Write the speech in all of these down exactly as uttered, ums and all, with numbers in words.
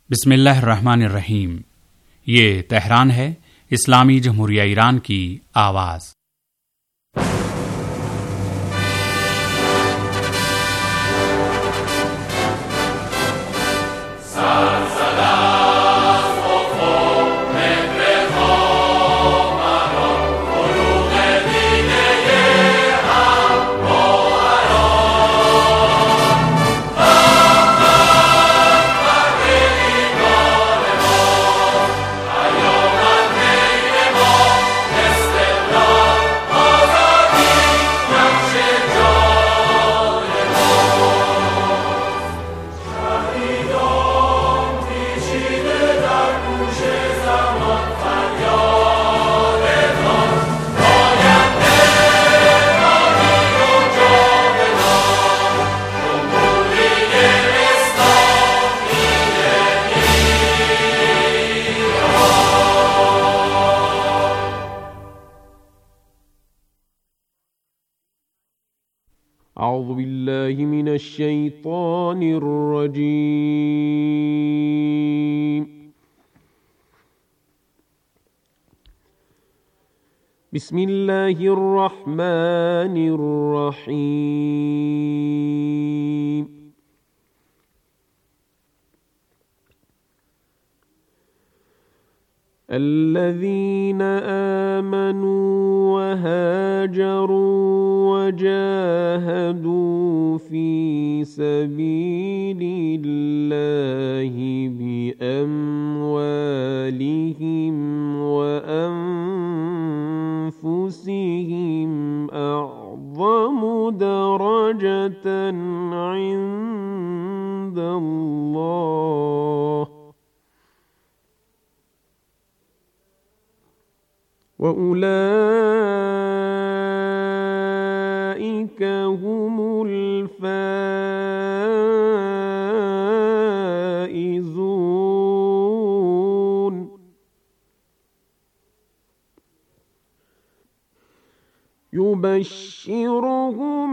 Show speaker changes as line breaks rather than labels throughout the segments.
بسم اللہ الرحمن الرحیم۔ یہ تہران ہے، اسلامی جمہوریہ ایران کی آواز۔
اعوذ باللہ من الشیطان الرجیم۔ بسم اللہ الرحمن الرحیم۔ الذین آمنوا وهاجروا وجاهدوا في سبيل الله بأموالهم وأنفسهم أعظم درجة عند الله وَأُولَئِكَ هُمُ الْفَائِزُونَ۔ يُبَشِّرُهُمْ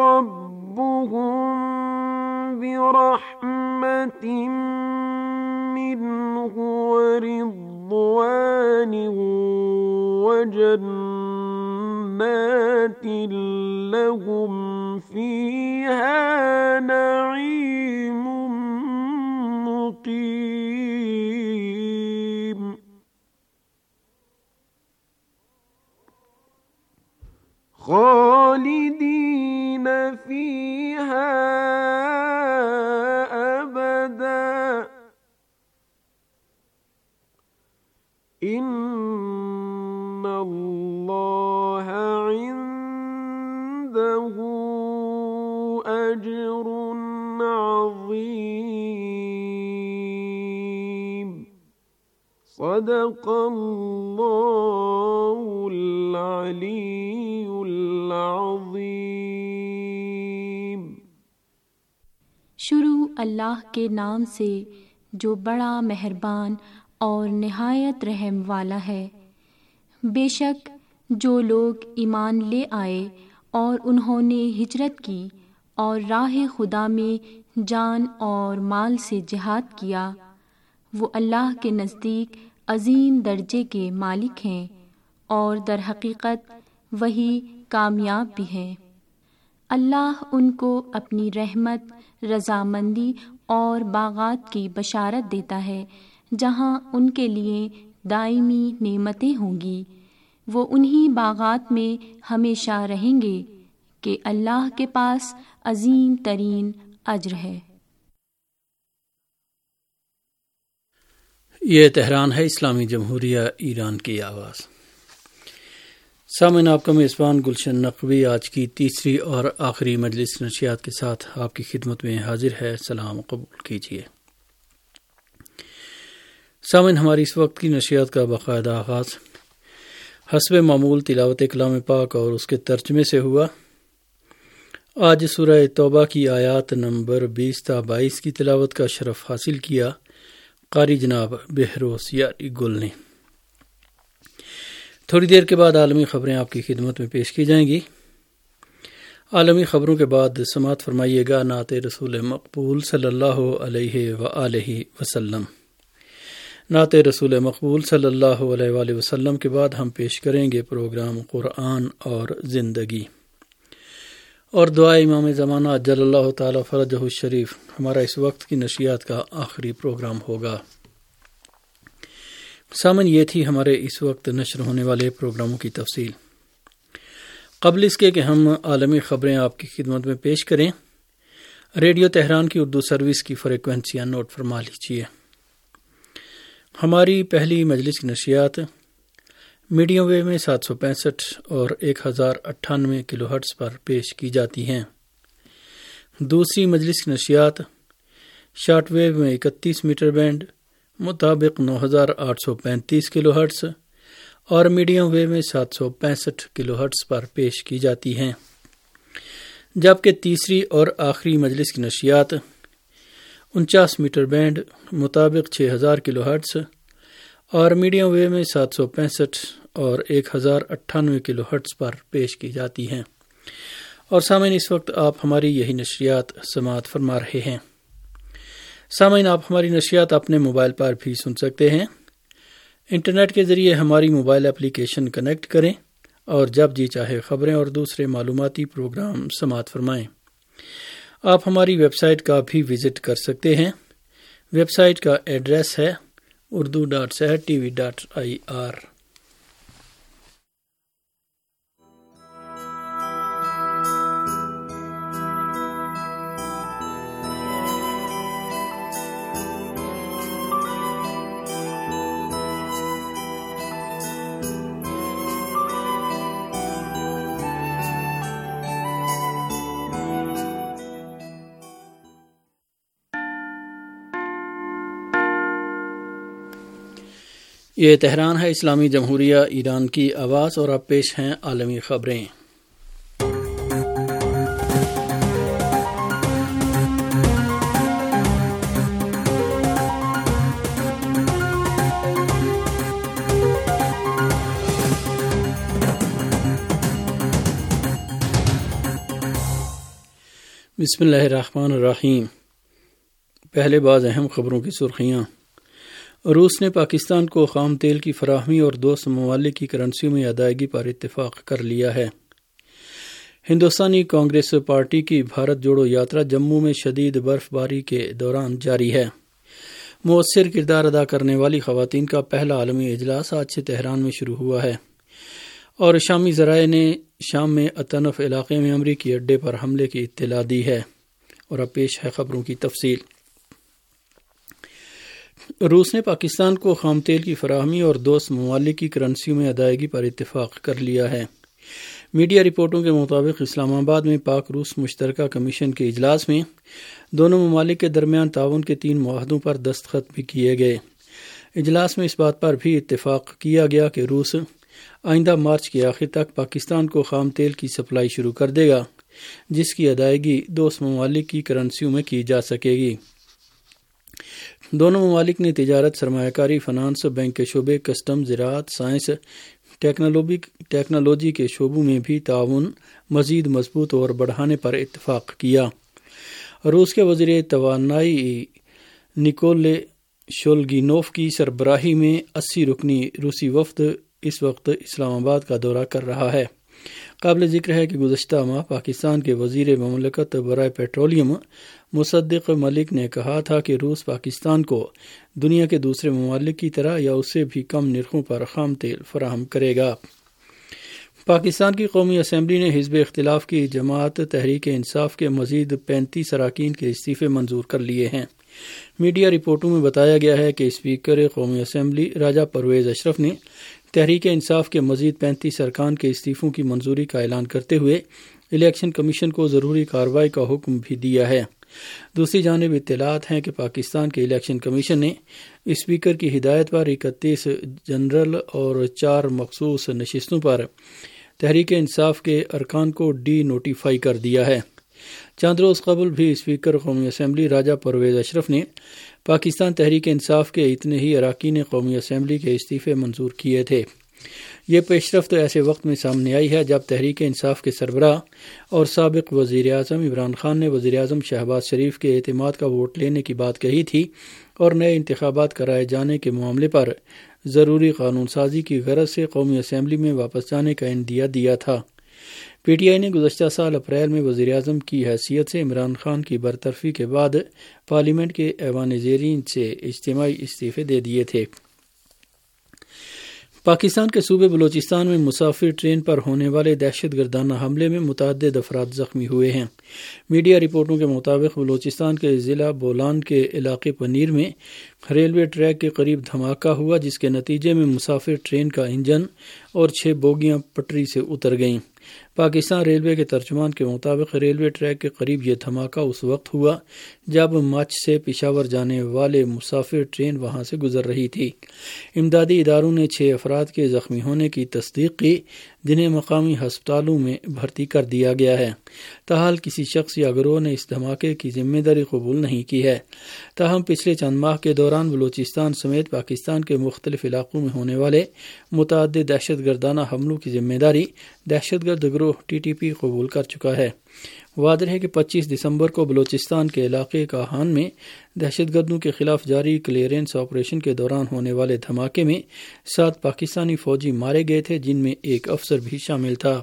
رَبُّهُم بِرَحْمَةٍ مِّنْهُ وَرِضْوَانٍ وجنات لهم فيها نعيم مقيم خالدين فيها أبدا إن اللہ عنده اجر عظیم۔ صدق اللہ العلی العظیم۔
شروع اللہ کے نام سے جو بڑا مہربان اور نہایت رحم والا ہے۔ بے شک جو لوگ ایمان لے آئے اور انہوں نے ہجرت کی اور راہ خدا میں جان اور مال سے جہاد کیا، وہ اللہ کے نزدیک عظیم درجے کے مالک ہیں اور در حقیقت وہی کامیاب بھی ہیں۔ اللہ ان کو اپنی رحمت، رضامندی اور باغات کی بشارت دیتا ہے جہاں ان کے لیے دائمی نعمتیں ہوں گی۔ وہ انہی باغات میں ہمیشہ رہیں گے کہ اللہ کے پاس عظیم ترین اجر ہے۔
یہ تہران ہے، اسلامی جمہوریہ ایران کی آواز۔ سامعین، آپ کا میزبان گلشن نقوی آج کی تیسری اور آخری مجلس نشریات کے ساتھ آپ کی خدمت میں حاضر ہے۔ سلام قبول کیجیے۔ سامعین، ہماری اس وقت کی نشریات کا باقاعدہ آغاز حسب معمول تلاوت کلام پاک اور اس کے ترجمے سے ہوا۔ آج سورہ توبہ کی آیات نمبر بیس تا بائیس کی تلاوت کا شرف حاصل کیا قاری جناب بہروز یاری گل نے۔ تھوڑی دیر کے بعد عالمی خبریں آپ کی خدمت میں پیش کی جائیں گی۔ عالمی خبروں کے بعد سماعت فرمائیے گا نعت رسول مقبول صلی اللہ علیہ وآلہ وسلم۔ نعت رسول مقبول صلی اللہ علیہ وآلہ وسلم کے بعد ہم پیش کریں گے پروگرام قرآن اور زندگی اور دعائے امام زمانہ جل اللہ تعالی فرجہ الشریف ہمارا اس وقت کی نشریات کا آخری پروگرام ہوگا۔ سامن یہ تھی ہمارے اس وقت نشر ہونے والے پروگراموں کی تفصیل۔ قبل اس کے کہ ہم عالمی خبریں آپ کی خدمت میں پیش کریں، ریڈیو تہران کی اردو سروس کی فریکوینسیاں نوٹ فرما لیجیے۔ ہماری پہلی مجلس کی نشریات میڈیم ویو میں سات سو پینسٹھ اور ایک ہزار اٹھانوے کلو ہرٹز پر پیش کی جاتی ہیں۔ دوسری مجلس کی نشریات شارٹ ویو میں اکتیس میٹر بینڈ مطابق نو ہزار آٹھ سو پینتیس کلو ہرٹز اور میڈیم ویو میں سات سو پینسٹھ کلو ہرٹز پر پیش کی جاتی ہیں، جبکہ تیسری اور آخری مجلس کی نشریات انچاس میٹر بینڈ مطابق چھ ہزار کلو ہرٹز اور میڈیم ویو میں سات سو پینسٹھ اور ایک ہزار اٹھانوے کلو ہرٹز پر پیش کی جاتی ہیں۔ اور سامعین، اس وقت آپ ہماری یہی نشریات سماعت فرما رہے ہیں۔ سامعین، آپ ہماری نشریات اپنے موبائل پر بھی سن سکتے ہیں۔ انٹرنیٹ کے ذریعے ہماری موبائل اپلیکیشن کنیکٹ کریں اور جب جی چاہے خبریں اور دوسرے معلوماتی پروگرام سماعت فرمائیں۔ آپ ہماری ویب سائٹ کا بھی وزٹ کر سکتے ہیں۔ ویب سائٹ کا ایڈریس ہے Urdu dot Sahar T V dot I R. یہ تہران ہے، اسلامی جمہوریہ ایران کی آواز، اور اب پیش ہیں عالمی خبریں۔ بسم اللہ الرحمن الرحیم۔ پہلے بعض اہم خبروں کی سرخیاں۔ روس نے پاکستان کو خام تیل کی فراہمی اور دوست ممالک کی کرنسیوں میں ادائیگی پر اتفاق کر لیا ہے۔ ہندوستانی کانگریس پارٹی کی بھارت جوڑو یاترا جموں میں شدید برف باری کے دوران جاری ہے۔ مؤثر کردار ادا کرنے والی خواتین کا پہلا عالمی اجلاس آج سے تہران میں شروع ہوا ہے، اور شامی ذرائع نے شام میں الطنف علاقے میں امریکی اڈے پر حملے کی اطلاع دی ہے۔ اور اب پیش ہے خبروں کی تفصیل۔ روس نے پاکستان کو خام تیل کی فراہمی اور دوست ممالک کی کرنسیوں میں ادائیگی پر اتفاق کر لیا ہے۔ میڈیا رپورٹوں کے مطابق اسلام آباد میں پاک روس مشترکہ کمیشن کے اجلاس میں دونوں ممالک کے درمیان تعاون کے تین معاہدوں پر دستخط بھی کیے گئے۔ اجلاس میں اس بات پر بھی اتفاق کیا گیا کہ روس آئندہ مارچ کے آخر تک پاکستان کو خام تیل کی سپلائی شروع کر دے گا، جس کی ادائیگی دوست ممالک کی کرنسیوں میں کی جا سکے گی۔ دونوں ممالک نے تجارت، سرمایہ کاری، فنانس، بینک کے شعبے، کسٹم، زراعت، سائنس، ٹیکنالوجی کے شعبوں میں بھی تعاون مزید مضبوط اور بڑھانے پر اتفاق کیا۔ روس کے وزیر توانائی نیکولے شولگینوف کی سربراہی میں اسی رکنی روسی وفد اس وقت اسلام آباد کا دورہ کر رہا ہے۔ قابل ذکر ہے کہ گزشتہ ماہ پاکستان کے وزیر مملکت برائے پیٹرولیم مصدق ملک نے کہا تھا کہ روس پاکستان کو دنیا کے دوسرے ممالک کی طرح یا اس سے بھی کم نرخوں پر خام تیل فراہم کرے گا۔ پاکستان کی قومی اسمبلی نے حزب اختلاف کی جماعت تحریک انصاف کے مزید پینتیس اراکین کے استعفے منظور کر لیے ہیں۔ میڈیا رپورٹوں میں بتایا گیا ہے کہ اسپیکر قومی اسمبلی راجہ پرویز اشرف نے تحریک انصاف کے مزید پینتیس ارکان کے استعفوں کی منظوری کا اعلان کرتے ہوئے الیکشن کمیشن کو ضروری کارروائی کا حکم بھی دیا ہے۔ دوسری جانب اطلاعات ہیں کہ پاکستان کے الیکشن کمیشن نے اسپیکر کی ہدایت پر اکتیس جنرل اور چار مخصوص نشستوں پر تحریک انصاف کے ارکان کو ڈی نوٹیفائی کر دیا ہے۔ چند روز قبل بھی اسپیکر قومی اسمبلی راجہ پرویز اشرف نے پاکستان تحریک انصاف کے اتنے ہی اراکین قومی اسمبلی کے استعفے منظور کیے تھے۔ یہ پیش رفت ایسے وقت میں سامنے آئی ہے جب تحریک انصاف کے سربراہ اور سابق وزیر اعظم عمران خان نے وزیر اعظم شہباز شریف کے اعتماد کا ووٹ لینے کی بات کہی تھی اور نئے انتخابات کرائے جانے کے معاملے پر ضروری قانون سازی کی غرض سے قومی اسمبلی میں واپس جانے کا عندیہ دیا تھا۔ پی ٹی آئی نے گزشتہ سال اپریل میں وزیر اعظم کی حیثیت سے عمران خان کی برطرفی کے بعد پارلیمنٹ کے ایوان زیرین سے اجتماعی استعفے دے دیے تھے۔ پاکستان کے صوبے بلوچستان میں مسافر ٹرین پر ہونے والے دہشت گردانہ حملے میں متعدد افراد زخمی ہوئے ہیں۔ میڈیا رپورٹوں کے مطابق بلوچستان کے ضلع بولان کے علاقے پنیر میں ریلوے ٹریک کے قریب دھماکہ ہوا، جس کے نتیجے میں مسافر ٹرین کا انجن اور چھ بوگیاں پٹری سے اتر گئیں۔ پاکستان ریلوے کے ترجمان کے مطابق ریلوے ٹریک کے قریب یہ دھماکہ اس وقت ہوا جب مچھ سے پشاور جانے والے مسافر ٹرین وہاں سے گزر رہی تھی۔ امدادی اداروں نے چھ افراد کے زخمی ہونے کی تصدیق کی، جنہیں مقامی ہسپتالوں میں بھرتی کر دیا گیا ہے۔ تاحال کسی شخص یا گروہ نے اس دھماکے کی ذمہ داری قبول نہیں کی ہے۔ تاہم پچھلے چند ماہ کے دوران بلوچستان سمیت پاکستان کے مختلف علاقوں میں ہونے والے متعدد دہشت گردانہ حملوں کی ذمہ داری دہشت گرد گروہ ٹی ٹی پی قبول کر چکا ہے۔ واضح ہے کہ پچیس دسمبر کو بلوچستان کے علاقے کاہان میں دہشت گردوں کے خلاف جاری کلیئرنس آپریشن کے دوران ہونے والے دھماکے میں سات پاکستانی فوجی مارے گئے تھے، جن میں ایک افسر بھی شامل تھا۔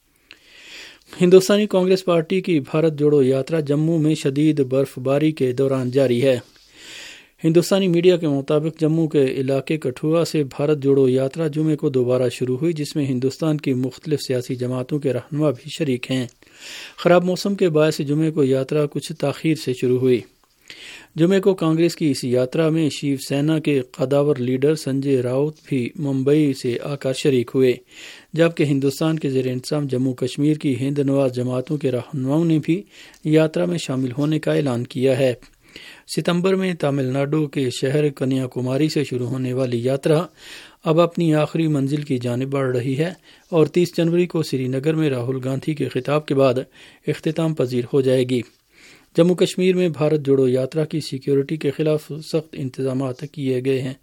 ہندوستانی کانگریس پارٹی کی بھارت جوڑو یاترا جموں میں شدید برف باری کے دوران جاری ہے۔ ہندوستانی میڈیا کے مطابق جموں کے علاقے کٹھوعہ سے بھارت جوڑو یاترا جمعے کو دوبارہ شروع ہوئی، جس میں ہندوستان کی مختلف سیاسی جماعتوں کے رہنما بھی شریک ہیں۔ خراب موسم کے باعث جمعے کو یاترا کچھ تاخیر سے شروع ہوئی۔ جمعے کو کانگریس کی اس یاترا میں شیو سینا کے قداور لیڈر سنجے راؤت بھی ممبئی سے آ کر شریک ہوئے، جبکہ ہندوستان کے زیر انتظام جموں کشمیر کی ہند نواز جماعتوں کے رہنماؤں نے بھی یاترا میں شامل ہونے کا اعلان کیا ہے۔ ستمبر میں تامل ناڈو کے شہر کنیا کماری سے شروع ہونے والی یاترا اب اپنی آخری منزل کی جانب بڑھ رہی ہے اور تیس جنوری کو سری نگر میں راہل گاندھی کے خطاب کے بعد اختتام پذیر ہو جائے گی۔ جموں کشمیر میں بھارت جوڑو یاترا کی سیکیورٹی کے خلاف سخت انتظامات کیے گئے ہیں۔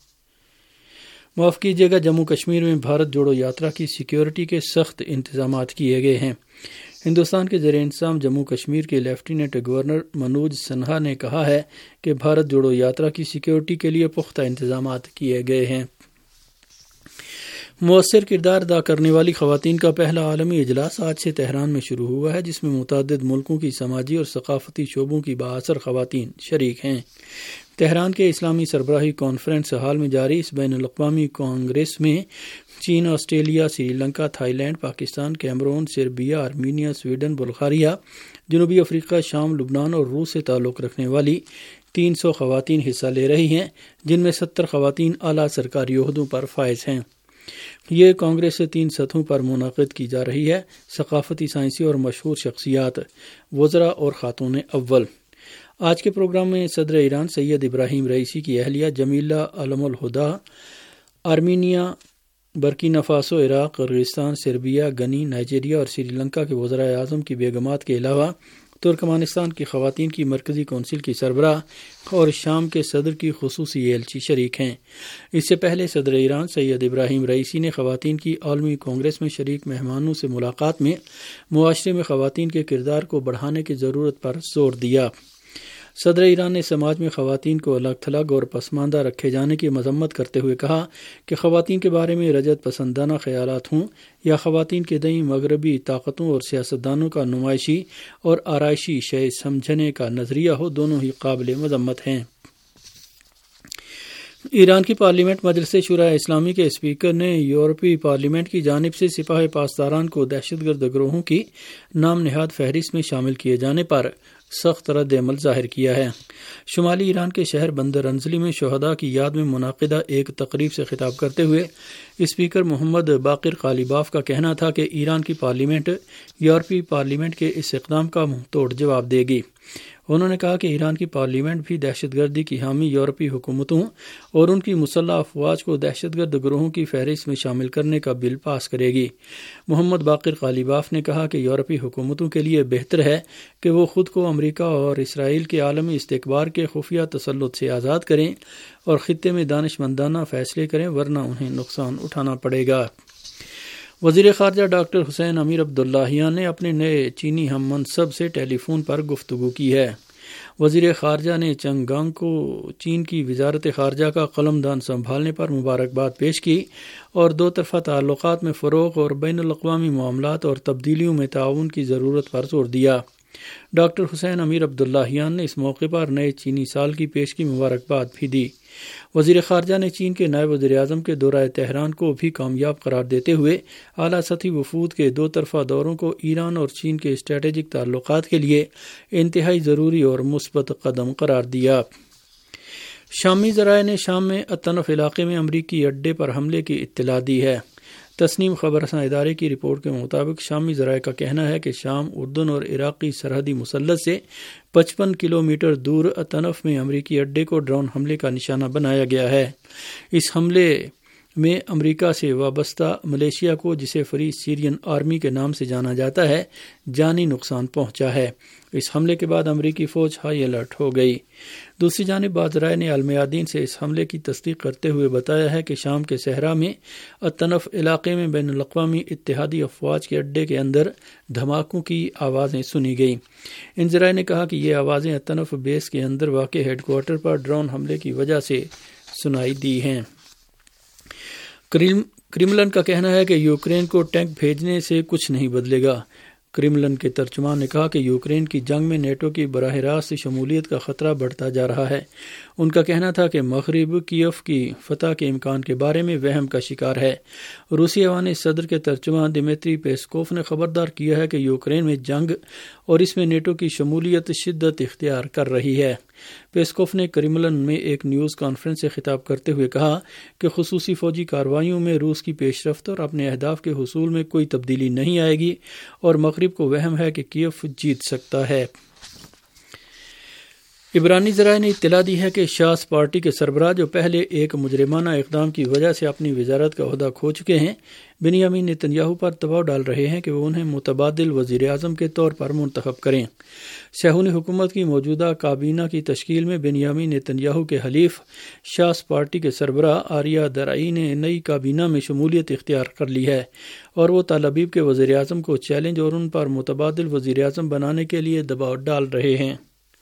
معاف کیجیے گا، جموں کشمیر میں بھارت جوڑو یاترا کی سیکیورٹی کے سخت انتظامات کیے گئے ہیں۔ ہندوستان کے زیر انتظام جموں کشمیر کے لیفٹیننٹ گورنر منوج سنہا نے کہا ہے کہ بھارت جوڑو یاترا کی سیکیورٹی کے لیے پختہ انتظامات کیے گئے ہیں۔ مؤثر کردار ادا کرنے والی خواتین کا پہلا عالمی اجلاس آج سے تہران میں شروع ہوا ہے، جس میں متعدد ملکوں کی سماجی اور ثقافتی شعبوں کی بااثر خواتین شریک ہیں۔ تہران کے اسلامی سربراہی کانفرنس ہال میں جاری اس بین الاقوامی کانگریس میں چین، Australia, Sri Lanka, Thailand, Pakistan, Cameroon, Serbia, Armenia, Sweden, Bulgaria, جنوبی افریقہ، شام، لبنان اور روس سے تعلق رکھنے والی تین سو خواتین حصہ لے رہی ہیں، جن میں ستر خواتین اعلیٰ سرکاری عہدوں پر فائز ہیں۔ یہ کانگریس تین سطحوں پر منعقد کی جا رہی ہے: ثقافتی، سائنسی اور مشہور شخصیات، وزراء اور خاتون اول۔ آج کے پروگرام میں صدر ایران سید ابراہیم رئیسی کی اہلیہ Jamila Alam al-Huda, Armenia, Burkina Faso, عراق، قرغیزستان، سربیا، گنی، نائجیریا اور سری لنکا کے وزرائے اعظم کی بیگمات کے علاوہ ترکمانستان کی خواتین کی مرکزی کونسل کی سربراہ اور شام کے صدر کی خصوصی ایلچی شریک ہیں۔ اس سے پہلے صدر ایران سید ابراہیم رئیسی نے خواتین کی عالمی کانگریس میں شریک مہمانوں سے ملاقات میں معاشرے میں خواتین کے کردار کو بڑھانے کی ضرورت پر زور دیا۔ صدر ایران نے سماج میں خواتین کو الگ تھلگ اور پسماندہ رکھے جانے کی مذمت کرتے ہوئے کہا کہ خواتین کے بارے میں رجعت پسندانہ خیالات ہوں یا خواتین کے دئیں مغربی طاقتوں اور سیاستدانوں کا نمائشی اور آرائشی شے سمجھنے کا نظریہ ہو، دونوں ہی قابل مذمت ہیں۔ ایران کی پارلیمنٹ مجلس شورائے اسلامی کے اسپیکر نے یورپی پارلیمنٹ کی جانب سے سپاہ پاسداران کو دہشت گرد گروہوں کی نام نہاد فہرست میں شامل کیے جانے پر سخت رد عمل ظاہر کیا ہے۔ شمالی ایران کے شہر بندر انزلی میں شہداء کی یاد میں منعقدہ ایک تقریب سے خطاب کرتے ہوئے اسپیکر محمد باقر قالیباف کا کہنا تھا کہ ایران کی پارلیمنٹ یورپی پارلیمنٹ کے اس اقدام کا منہ توڑ جواب دے گی۔ انہوں نے کہا کہ ایران کی پارلیمنٹ بھی دہشت گردی کی حامی یورپی حکومتوں اور ان کی مسلح افواج کو دہشت گرد گروہوں کی فہرست میں شامل کرنے کا بل پاس کرے گی۔ محمد باقر قالیباف نے کہا کہ یورپی حکومتوں کے لیے بہتر ہے کہ وہ خود کو امریکہ اور اسرائیل کے عالمی استکبار کے خفیہ تسلط سے آزاد کریں اور خطے میں دانش مندانہ فیصلے کریں، ورنہ انہیں نقصان اٹھانا پڑے گا۔ وزیر خارجہ ڈاکٹر حسین امیر عبداللہیان نے اپنے نئے چینی ہم منصب سے ٹیلی فون پر گفتگو کی ہے۔ وزیر خارجہ نے چنگ گانگ کو چین کی وزارت خارجہ کا قلمدان سنبھالنے پر مبارکباد پیش کی اور دو طرفہ تعلقات میں فروغ اور بین الاقوامی معاملات اور تبدیلیوں میں تعاون کی ضرورت پر زور دیا۔ ڈاکٹر حسین امیر عبداللہیان نے اس موقع پر نئے چینی سال کی پیش کی مبارکباد بھی دی۔ وزیر خارجہ نے چین کے نائب وزیر اعظم کے دورہ تہران کو بھی کامیاب قرار دیتے ہوئے اعلیٰ سطحی وفود کے دو طرفہ دوروں کو ایران اور چین کے اسٹریٹجک تعلقات کے لیے انتہائی ضروری اور مثبت قدم قرار دیا۔ شامی ذرائع نے شام میں الطنف علاقے میں امریکی اڈے پر حملے کی اطلاع دی ہے۔ تسنیم خبر رساں ادارے کی رپورٹ کے مطابق شامی ذرائع کا کہنا ہے کہ شام اردن اور عراقی سرحدی مثلث سے پچپن کلومیٹر دور الطنف میں امریکی اڈے کو ڈرون حملے کا نشانہ بنایا گیا ہے۔ اس حملے میں امریکہ سے وابستہ ملیشیا کو، جسے فری سیرین آرمی کے نام سے جانا جاتا ہے، جانی نقصان پہنچا ہے۔ اس حملے کے بعد امریکی فوج ہائی الرٹ ہو گئی۔ دوسری جانب بعض ذرائع نے المیادین سے اس حملے کی تصدیق کرتے ہوئے بتایا ہے کہ شام کے صحرا میں الطنف علاقے میں بین الاقوامی اتحادی افواج کے اڈے کے اندر دھماکوں کی آوازیں سنی گئیں۔ ان ذرائع نے کہا کہ یہ آوازیں الطنف بیس کے اندر واقع ہیڈ کوارٹر پر ڈرون حملے کی وجہ سے سنائی دی ہیں۔ کریملن کا کہنا ہے کہ یوکرین کو ٹینک بھیجنے سے کچھ نہیں بدلے گا۔ کریملن کے ترجمان نے کہا کہ یوکرین کی جنگ میں نیٹو کی براہ راست شمولیت کا خطرہ بڑھتا جا رہا ہے۔ ان کا کہنا تھا کہ مغرب کیف کی فتح کے امکان کے بارے میں وہم کا شکار ہے۔ روسی ایوان صدر کے ترجمان دمیتری پیسکوف نے خبردار کیا ہے کہ یوکرین میں جنگ اور اس میں نیٹو کی شمولیت شدت اختیار کر رہی ہے۔ پیسکوف نے کریملن میں ایک نیوز کانفرنس سے خطاب کرتے ہوئے کہا کہ خصوصی فوجی کارروائیوں میں روس کی پیش رفت اور اپنے اہداف کے حصول میں کوئی تبدیلی نہیں آئے گی اور مغرب کو وہم ہے کہ کیف جیت سکتا ہے۔ عبرانی ذرائع نے اطلاع دی ہے کہ شاس پارٹی کے سربراہ، جو پہلے ایک مجرمانہ اقدام کی وجہ سے اپنی وزارت کا عہدہ کھو چکے ہیں، بنیامین نتنیاہو پر دباؤ ڈال رہے ہیں کہ وہ انہیں متبادل وزیر اعظم کے طور پر منتخب کریں۔ صہیونی حکومت کی موجودہ کابینہ کی تشکیل میں بنیامین نتنیاہو کے حلیف شاس پارٹی کے سربراہ آریا درائی نے نئی کابینہ میں شمولیت اختیار کر لی ہے اور وہ تل ابیب کے وزیر اعظم کو چیلنج اور ان پر متبادل وزیر اعظم بنانے کے لیے دباؤ ڈال رہے ہیں۔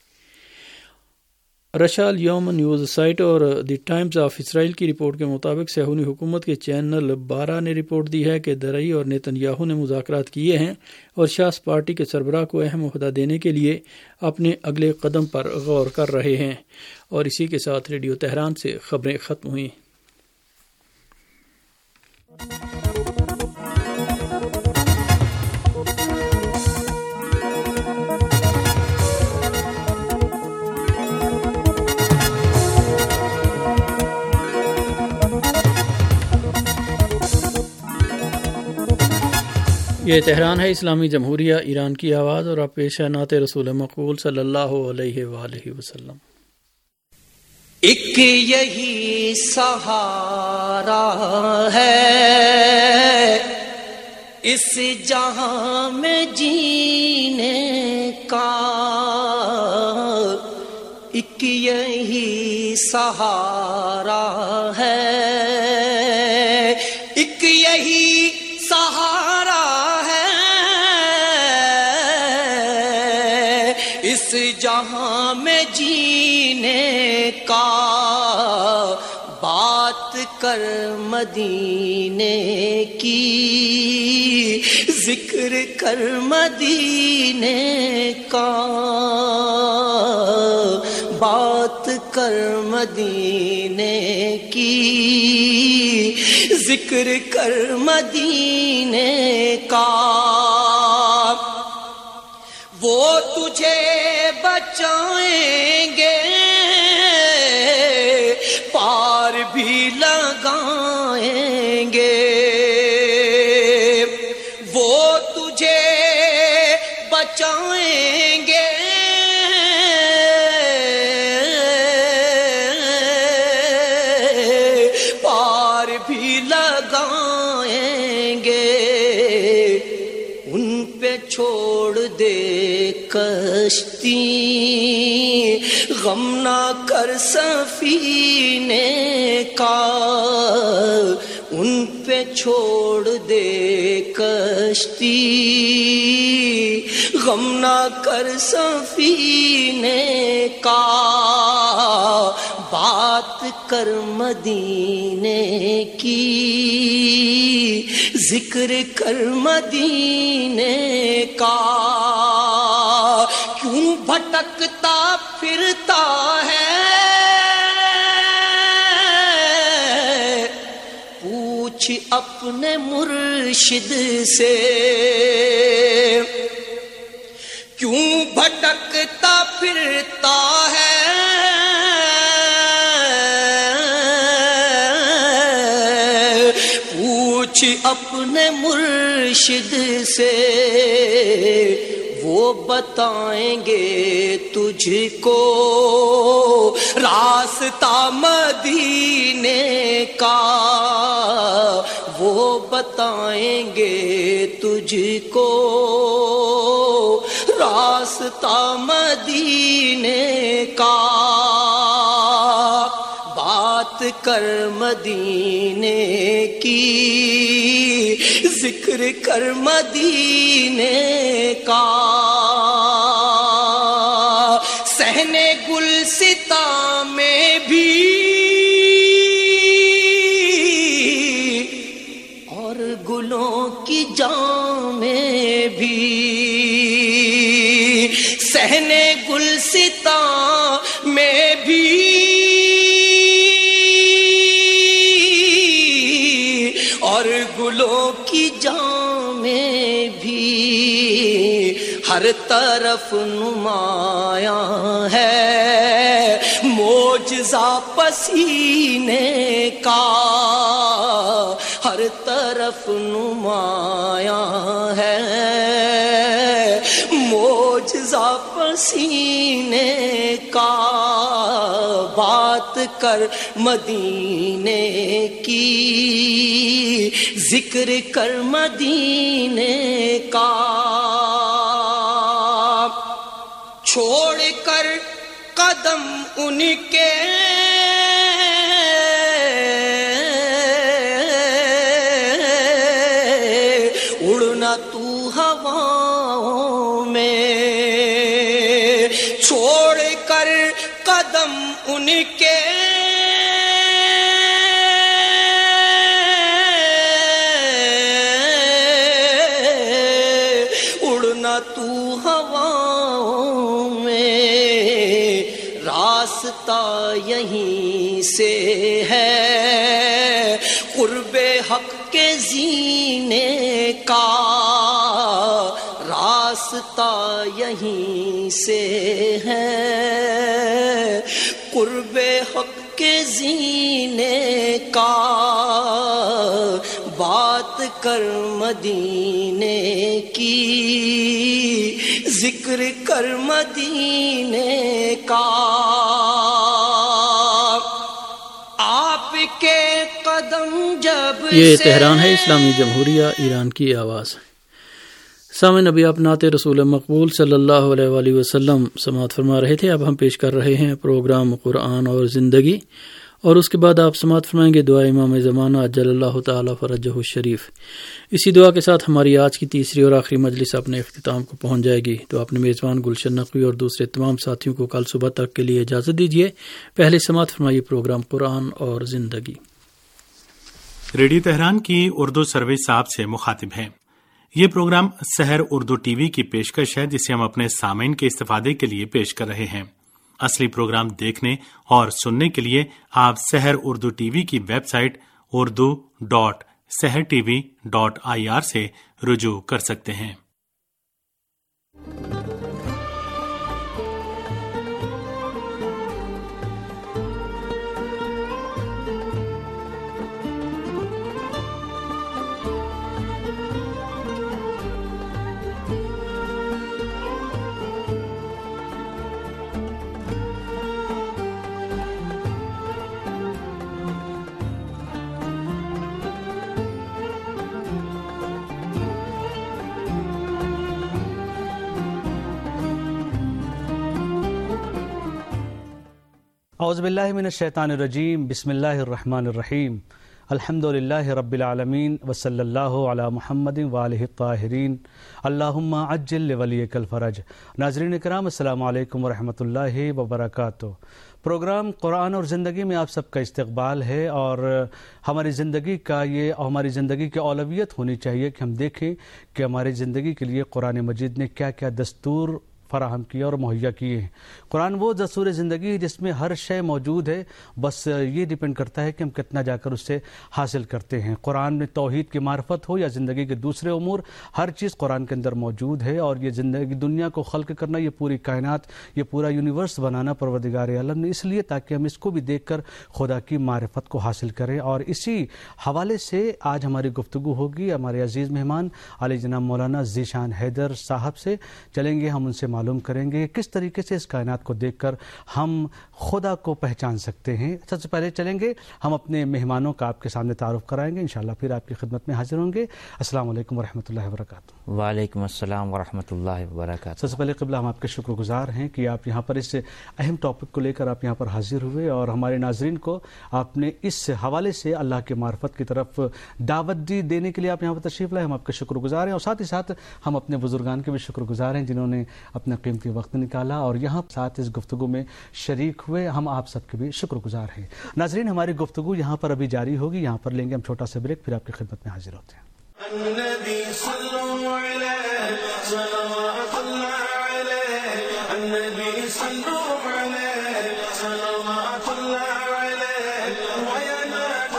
رشال یوم نیوز سائٹ اور دی ٹائمز آف اسرائیل کی رپورٹ کے مطابق صہیونی حکومت کے چینل بارہ نے رپورٹ دی ہے کہ درئی اور نیتنیاہو نے مذاکرات کیے ہیں اور شاس پارٹی کے سربراہ کو اہم عہدہ دینے کے لیے اپنے اگلے قدم پر غور کر رہے ہیں۔ اور اسی کے ساتھ ریڈیو تہران سے خبریں ختم ہوئیں۔ یہ تہران ہے، اسلامی جمہوریہ ایران کی آواز، اور اب پیش ہے نعت رسول مقبول صلی اللہ علیہ وآلہ وسلم۔
ایک یہی سہارا ہے اس جہاں میں جینے کا، ایک یہی سہارا ہے، ایک یہی سہارا اس جہاں میں جینے کا، بات کر مدینے کی، ذکر کر مدینے کا، بات کر مدینے کی، ذکر کر مدینے کا، وہ تجھے بچائیں گے، پار بھی لگائیں گے، وہ تجھے بچائیں گے، پار بھی لگائیں گے، ان پہ چھوڑ دے کشتی، غم نہ کر سفینے کا، ان پہ چھوڑ دے کشتی، غم نہ کر سفینے کا، بات کر مدینے کی، ذکر کر مدینے کا، کیوں بھٹکتا پھرتا ہے، پوچھ اپنے مرشد سے، کیوں بھٹکتا پھرتا ہے، پوچھ اپنے مرشد سے، وہ بتائیں گے تجھ کو راستہ مدینے کا، وہ بتائیں گے تجھ کو راستہ مدینے کا، بات کر مدینے کی، ذکر کر مدینے کا، صحن گلستاں میں بھی اور گلوں کی جام میں بھی، صحن گلستاں میں بھی اور گلوں کی جام میں بھی، ہر طرف نمایاں ہے معجزہ پسینے کا، ہر طرف نمایاں ہے معجزہ پسینے کا، بات کر مدینے کی، ذکر کر مدینے کا، چھوڑ کر قدم ان کے اڑنا تو ہواؤں میں، چھوڑ کر قدم ان کے اڑنا تو ہواؤں میں، راستہ یہیں سے ہے قرب حق کے زینے کا، راستہ یہیں سے ہے قرب حق کے زینے کا، بات کر مدینے کی، ذکر کر مدینے کا، آپ کے قدم جب
یہ تہران ہے، اسلامی جمہوریہ ایران کی آواز۔ سامعین، نبی آپ نعت رسول مقبول صلی اللہ علیہ وآلہ وسلم سماعت فرما رہے تھے۔ اب ہم پیش کر رہے ہیں پروگرام قرآن اور زندگی، اور اس کے بعد آپ سماعت فرمائیں گے دعا امام زمانہ جل اللہ تعالی فرجہ الشریف۔ اسی دعا کے ساتھ ہماری آج کی تیسری اور آخری مجلس اپنے اختتام کو پہنچ جائے گی۔ تو اپنے میزبان گلشن نقوی اور دوسرے تمام ساتھیوں کو کل صبح تک کے لیے اجازت دیجیے۔ پہلے سماعت فرمائیے پروگرام قرآن اور زندگی۔
ریڈیو تہران کی اردو سروس آپ سے مخاطب ہیں۔ یہ programme Sahar Urdu T V کی پیشکش ہے، جسے ہم اپنے سامعین کے استفادے کے لیے پیش کر رہے ہیں۔ اصلی پروگرام دیکھنے اور سننے کے لیے آپ سحر اردو ٹی وی کی web site Urdu dot Sahar T V dot I R سے رجوع کر سکتے ہیں۔
اعوذ باللہ من الشیطان الرجیم، بسم اللہ الرحمن الرحیم۔ الحمد للہ رب العالمین وصلی اللہ علی محمد وآلہ الطاہرین اللہم عجل لولیک الفرج۔ ناظرین اکرام، السلام علیکم ورحمۃ اللہ وبرکاتہ۔ پروگرام قرآن اور زندگی میں آپ سب کا استقبال ہے، اور ہماری زندگی کا یہ ہماری زندگی کی اولویت ہونی چاہیے کہ ہم دیکھیں کہ ہماری زندگی کے لیے قرآن مجید نے کیا کیا دستور فراہم کیا اور مہیا کیے ہیں۔ قرآن وہ دستور زندگی ہے جس میں ہر شے موجود ہے، بس یہ ڈیپینڈ کرتا ہے کہ ہم کتنا جا کر اس سے حاصل کرتے ہیں۔ قرآن میں توحید کی معرفت ہو یا زندگی کے دوسرے امور، ہر چیز قرآن کے اندر موجود ہے، اور یہ زندگی دنیا کو خلق کرنا، یہ پوری کائنات، یہ پورا یونیورس بنانا پروردگار عالم نے اس لیے تاکہ ہم اس کو بھی دیکھ کر خدا کی معرفت کو حاصل کریں۔ اور اسی حوالے سے آج ہماری گفتگو ہوگی ہمارے عزیز مہمان علی جناب مولانا ذیشان حیدر صاحب سے۔ چلیں گے ہم ان سے معلوم کریں گے کس طریقے سے اس کائنات کو دیکھ کر ہم خدا کو پہچان سکتے ہیں۔ سب سے پہلے چلیں گے ہم اپنے مہمانوں کا آپ کے سامنے تعارف کرائیں گے، انشاءاللہ پھر آپ کی خدمت میں حاضر ہوں گے۔ السلام علیکم ورحمۃ اللہ وبرکاتہ۔
وعلیکم السلام ورحمۃ اللہ وبرکاتہ۔
سب سے پہلے قبلہ ہم آپ کے شکر گزار ہیں کہ آپ یہاں پر اس اہم ٹاپک کو لے کر آپ یہاں پر حاضر ہوئے، اور ہمارے ناظرین کو آپ نے اس حوالے سے اللہ کے معرفت کی طرف دعوت دی دینے کے لیے آپ یہاں پر تشریف لائے۔ ہم آپ کے شکر گزار ہیں، اور ساتھ ہی ساتھ ہم اپنے بزرگان کے بھی شکر گزار ہیں جنہوں نے اپنا قیمتی وقت نکالا اور یہاں ساتھ اس گفتگو میں شریک ہوئے۔ ہم آپ سب کے بھی شکر گزار ہیں۔ ناظرین، ہماری گفتگو یہاں پر ابھی جاری ہوگی، یہاں پر لیں گے ہم چھوٹا سا بریک، پھر آپ کی خدمت میں حاضر ہوتے ہیں۔
النبي صلوا عليه صلوات الله عليه النبي صلوا عليه صلوات الله عليه وينال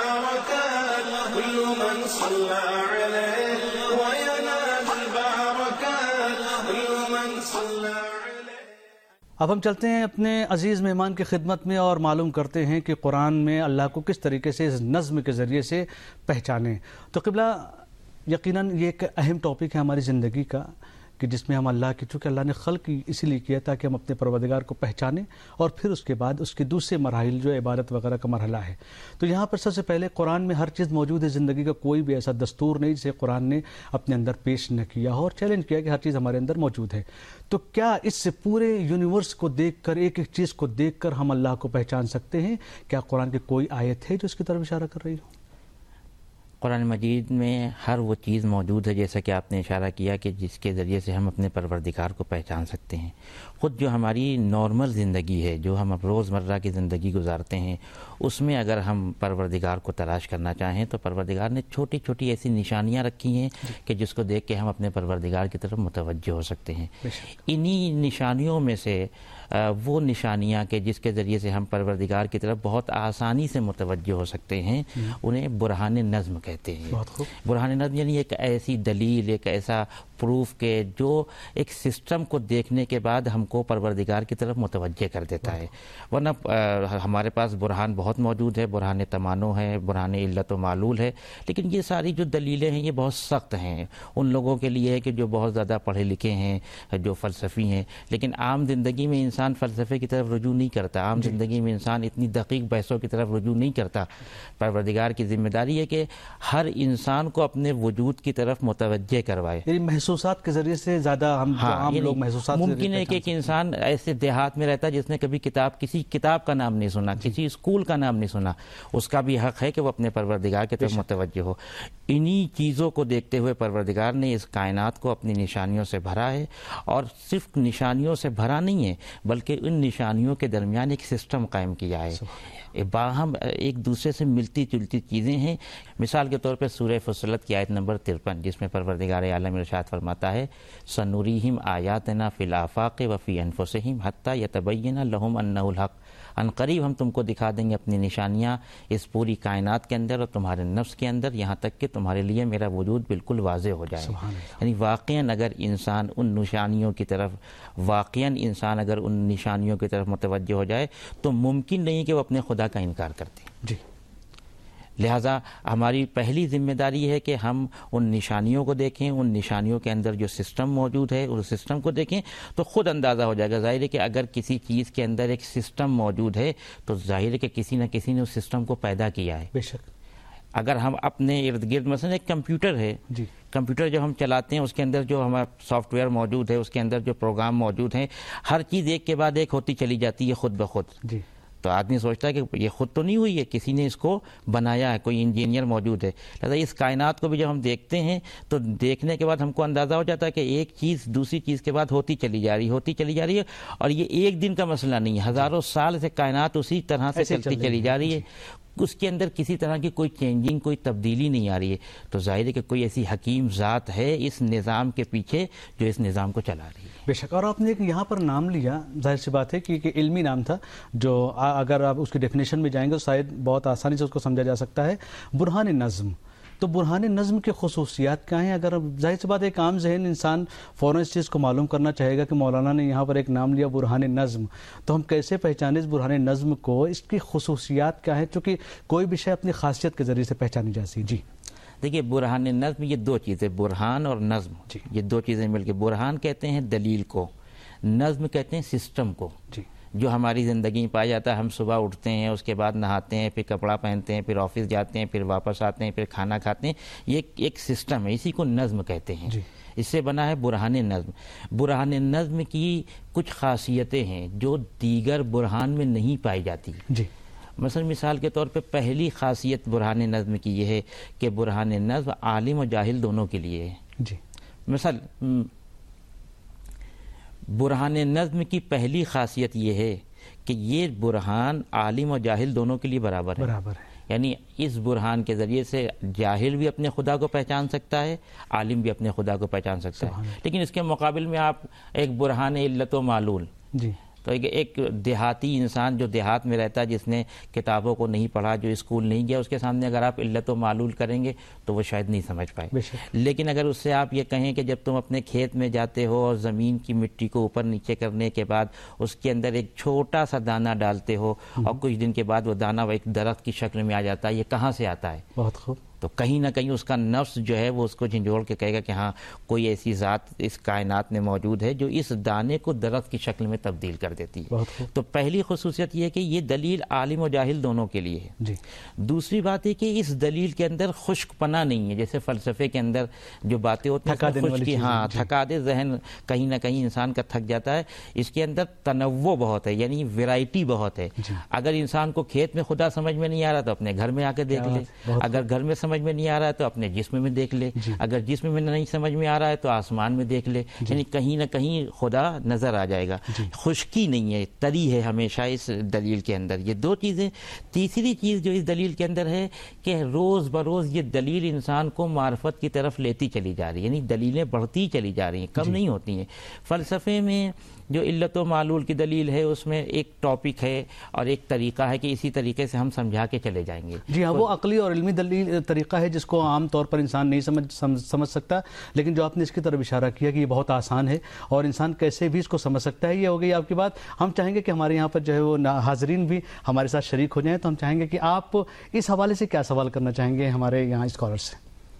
البركات كل من صلى عليه وينال البركات كل من صلى عليه۔
اب ہم چلتے ہیں اپنے عزیز مہمان کی خدمت میں اور معلوم کرتے ہیں کہ قرآن میں اللہ کو کس طریقے سے اس نظم کے ذریعے سے پہچانیں۔ تو قبلہ، یقیناً یہ ایک اہم ٹاپک ہے ہماری زندگی کا کہ جس میں ہم اللہ کی، چونکہ اللہ نے خلق اسی لیے کیا تاکہ ہم اپنے پروردگار کو پہچانیں، اور پھر اس کے بعد اس کے دوسرے مراحل جو عبادت وغیرہ کا مرحلہ ہے۔ تو یہاں پر سب سے پہلے قرآن میں ہر چیز موجود ہے، زندگی کا کوئی بھی ایسا دستور نہیں جسے قرآن نے اپنے اندر پیش نہ کیا ہو اور چیلنج کیا کہ ہر چیز ہمارے اندر موجود ہے۔ تو کیا اس سے پورے یونیورس کو دیکھ کر، ایک ایک چیز کو دیکھ کر ہم اللہ کو پہچان سکتے ہیں؟ کیا قرآن کی کوئی آیت ہے جو اس کی طرف اشارہ کر رہی ہو؟
قرآن مجید میں ہر وہ چیز موجود ہے، جیسا کہ آپ نے اشارہ کیا، کہ جس کے ذریعے سے ہم اپنے پروردگار کو پہچان سکتے ہیں۔ خود جو ہماری نارمل زندگی ہے، جو ہم اب روز مرہ کی زندگی گزارتے ہیں، اس میں اگر ہم پروردگار کو تلاش کرنا چاہیں تو پروردگار نے چھوٹی چھوٹی ایسی نشانیاں رکھی ہیں کہ جس کو دیکھ کے ہم اپنے پروردگار کی طرف متوجہ ہو سکتے ہیں۔ انہی نشانیوں میں سے وہ نشانیاں کہ جس کے ذریعے سے ہم پروردگار کی طرف بہت آسانی سے متوجہ ہو سکتے ہیں، انہیں برہان نظم کہتے ہیں۔ برہان نظم یعنی ایک ایسی دلیل، ایک ایسا پروف کہ جو ایک سسٹم کو دیکھنے کے بعد ہم کو پروردگار کی طرف متوجہ کر دیتا ہے۔ ورنہ ہمارے پاس برہان بہت موجود ہے، برہان تمانو ہے، برہان علت و معلول ہے، لیکن یہ ساری جو دلیلیں ہیں یہ بہت سخت ہیں ان لوگوں کے لیے ہے کہ جو بہت زیادہ پڑھے لکھے ہیں، جو فلسفی ہیں۔ لیکن عام زندگی میں انسان فلسفے کی طرف رجوع نہیں کرتا، عام زندگی میں انسان اتنی دقیق بحثوں کی طرف رجوع نہیں کرتا۔ پروردگار کی ذمہ داری ہے کہ ہر انسان کو اپنے وجود کی طرف متوجہ کروائے،
یعنی محسوسات کے ذریعے سے زیادہ ہم عام لوگ محسوسات
ممکن ہے کہ ایک انسان ایسے دیہات میں رہتا ہے جس نے کبھی کتاب کسی کتاب کا نام نہیں سنا، کسی اسکول کا نام نہیں سنا، اس کا بھی حق ہے کہ وہ اپنے پروردگار کی طرف متوجہ ہو۔ انہی چیزوں کو دیکھتے ہوئے پروردگار نے اس کائنات کو اپنی نشانیوں سے بھرا ہے، اور صرف نشانیوں سے بھرا نہیں ہے بلکہ ان نشانیوں کے درمیان ایک سسٹم قائم کیا ہے۔ باہم ایک دوسرے سے ملتی جلتی چیزیں ہیں۔ مثال کے طور پہ سورہ فصلت کی آیت نمبر ترپن، جس میں پروردگار عالم ارشاد فرماتا ہے سنوریہم آیاتنا فی الآفاق وفی انفسہم حتی یتبین لہم انہ الحق، ان قریب ہم تم کو دکھا دیں گے اپنی نشانیاں اس پوری کائنات کے اندر اور تمہارے نفس کے اندر، یہاں تک کہ تمہارے لیے میرا وجود بالکل واضح ہو جائے۔ یعنی واقعاً اگر انسان ان نشانیوں کی طرف واقعاً انسان اگر ان نشانیوں کی طرف متوجہ ہو جائے تو ممکن نہیں کہ وہ اپنے خدا کا انکار کرتے۔
جی،
لہٰذا ہماری پہلی ذمہ داری ہے کہ ہم ان نشانیوں کو دیکھیں، ان نشانیوں کے اندر جو سسٹم موجود ہے اس سسٹم کو دیکھیں تو خود اندازہ ہو جائے گا۔ ظاہر ہے کہ اگر کسی چیز کے اندر ایک سسٹم موجود ہے تو ظاہر ہے کہ کسی نہ کسی نے اس سسٹم کو پیدا کیا ہے۔
بے شک۔
اگر ہم اپنے ارد گرد مثلا ایک کمپیوٹر ہے،
جی،
کمپیوٹر جو ہم چلاتے ہیں اس کے اندر جو ہمارا سافٹ ویئر موجود ہے، اس کے اندر جو پروگرام موجود ہیں، ہر چیز ایک کے بعد ایک ہوتی چلی جاتی ہے خود بخود۔
جی،
تو آدمی سوچتا ہے کہ یہ خود تو نہیں ہوئی ہے، کسی نے اس کو بنایا ہے، کوئی انجینئر موجود ہے. لہٰذا اس کائنات کو بھی جب ہم دیکھتے ہیں تو دیکھنے کے بعد ہم کو اندازہ ہو جاتا ہے کہ ایک چیز دوسری چیز کے بعد ہوتی چلی جا رہی ہوتی چلی جا رہی ہے، اور یہ ایک دن کا مسئلہ نہیں ہے، ہزاروں سال سے کائنات اسی طرح سے چلتی چلی جا رہی ہے، اس کے اندر کسی طرح کی کوئی چینجنگ، کوئی تبدیلی نہیں آ رہی ہے. تو ظاہر ہے کہ کوئی ایسی حکیم ذات ہے اس نظام کے پیچھے جو اس نظام کو چلا رہی ہے.
بے شک. اور آپ نے ایک یہاں پر نام لیا، ظاہر سی بات ہے کہ علمی نام تھا جو اگر آپ اس کی ڈیفینیشن میں جائیں گے تو شاید بہت آسانی سے اس کو سمجھا جا سکتا ہے، برہان نظم. تو برہان نظم کی خصوصیات کیا ہیں؟ اگر ظاہر سی بات ہے ایک عام ذہن انسان فوراً اس چیز کو معلوم کرنا چاہے گا کہ مولانا نے یہاں پر ایک نام لیا برہان نظم، تو ہم کیسے پہچانیں اس برہان نظم کو، اس کی خصوصیات کیا ہیں؟ چونکہ کوئی بھی شے اپنی خاصیت کے ذریعے سے پہچانی جاتی. جی
دیکھیے، برہان نظم یہ دو چیزیں، برہان اور نظم،
جی.
یہ دو چیزیں مل کے، برہان کہتے ہیں دلیل کو، نظم کہتے ہیں سسٹم کو.
جی.
جو ہماری زندگی میں پایا جاتا ہے. ہم صبح اٹھتے ہیں، اس کے بعد نہاتے ہیں، پھر کپڑا پہنتے ہیں، پھر آفس جاتے ہیں، پھر واپس آتے ہیں، پھر کھانا کھاتے ہیں. یہ ایک سسٹم ہے، اسی کو نظم کہتے ہیں.
جی.
اس سے بنا ہے برہان نظم. برہان نظم کی کچھ خاصیتیں ہیں جو دیگر برہان میں نہیں پائی جاتی.
جی.
مثلا مثال کے طور پہ پہلی خاصیت برہان نظم کی یہ ہے کہ برہان نظم عالم و جاہل دونوں کے لیے ہے.
جی.
مثلا برہان نظم کی پہلی خاصیت یہ ہے کہ یہ برہان عالم و جاہل دونوں کے لیے برابر ہے.
برابر ہے.
یعنی اس برہان کے ذریعے سے جاہل بھی اپنے خدا کو پہچان سکتا ہے، عالم بھی اپنے خدا کو پہچان سکتا ہے. لیکن اس کے مقابل میں آپ ایک برہان علت و معلول،
جی،
تو ایک دیہاتی انسان جو دیہات میں رہتا ہے، جس نے کتابوں کو نہیں پڑھا، جو اسکول نہیں گیا، اس کے سامنے اگر آپ علت و معلول کریں گے تو وہ شاید نہیں سمجھ پائے. لیکن اگر اس سے آپ یہ کہیں کہ جب تم اپنے کھیت میں جاتے ہو اور زمین کی مٹی کو اوپر نیچے کرنے کے بعد اس کے اندر ایک چھوٹا سا دانہ ڈالتے ہو اور کچھ دن کے بعد وہ دانہ وہ ایک درخت کی شکل میں آ جاتا ہے، یہ کہاں سے آتا ہے؟
بہت خوب.
تو کہیں نہ کہیں اس کا نفس جو ہے وہ اس کو جھنجھوڑ کے کہے گا کہ ہاں کوئی ایسی ذات اس کائنات میں موجود ہے جو اس دانے کو درخت کی شکل میں تبدیل کر دیتی ہے. تو پہلی خصوصیت یہ ہے کہ یہ دلیل عالم و جاہل دونوں کے لیے ہے.
جی.
دوسری بات ہے کہ اس دلیل کے اندر خشک پنا نہیں ہے، جیسے فلسفے کے اندر جو باتیں ہوتی ہیں خشکی، ہاں تھکا دے ذہن، کہیں نہ کہیں انسان کا تھک جاتا ہے. اس کے اندر تنوع بہت ہے، یعنی ویرائٹی بہت ہے.
جی.
اگر انسان کو کھیت میں خدا سمجھ میں نہیں آ رہا تو اپنے گھر میں آ کے دیکھ لے، اگر گھر میں سمجھ میں نہیں آ رہا ہے تو اپنے جسم میں دیکھ لے،
جی.
اگر جسم میں نہیں سمجھ میں آ رہا ہے تو آسمان میں دیکھ لے.
جی.
یعنی کہیں نہ کہیں خدا نظر آ جائے گا.
جی.
خشکی نہیں ہے، تری ہے ہمیشہ اس دلیل کے اندر. یہ دو چیزیں. تیسری چیز جو اس دلیل کے اندر ہے کہ روز بروز یہ دلیل انسان کو معرفت کی طرف لیتی چلی جا رہی ہے، یعنی دلیلیں بڑھتی چلی جا رہی ہیں، کم
جی.
نہیں ہوتی ہیں. فلسفے میں جو علت و معلول کی دلیل ہے اس میں ایک ٹاپک ہے اور ایک طریقہ ہے کہ اسی طریقے سے ہم سمجھا کے چلے جائیں گے.
جی ہاں، وہ عقلی اور علمی دلیل طریقہ ہے جس کو عام طور پر انسان نہیں سمجھ سمجھ سکتا، لیکن جو آپ نے اس کی طرف اشارہ کیا کہ یہ بہت آسان ہے اور انسان کیسے بھی اس کو سمجھ سکتا ہے. یہ ہو گئی آپ کی بات. ہم چاہیں گے کہ ہمارے یہاں پر جو ہے وہ حاضرین بھی ہمارے ساتھ شریک ہو جائیں، تو ہم چاہیں گے کہ آپ اس حوالے سے کیا سوال کرنا چاہیں گے ہمارے یہاں اسکالر سے.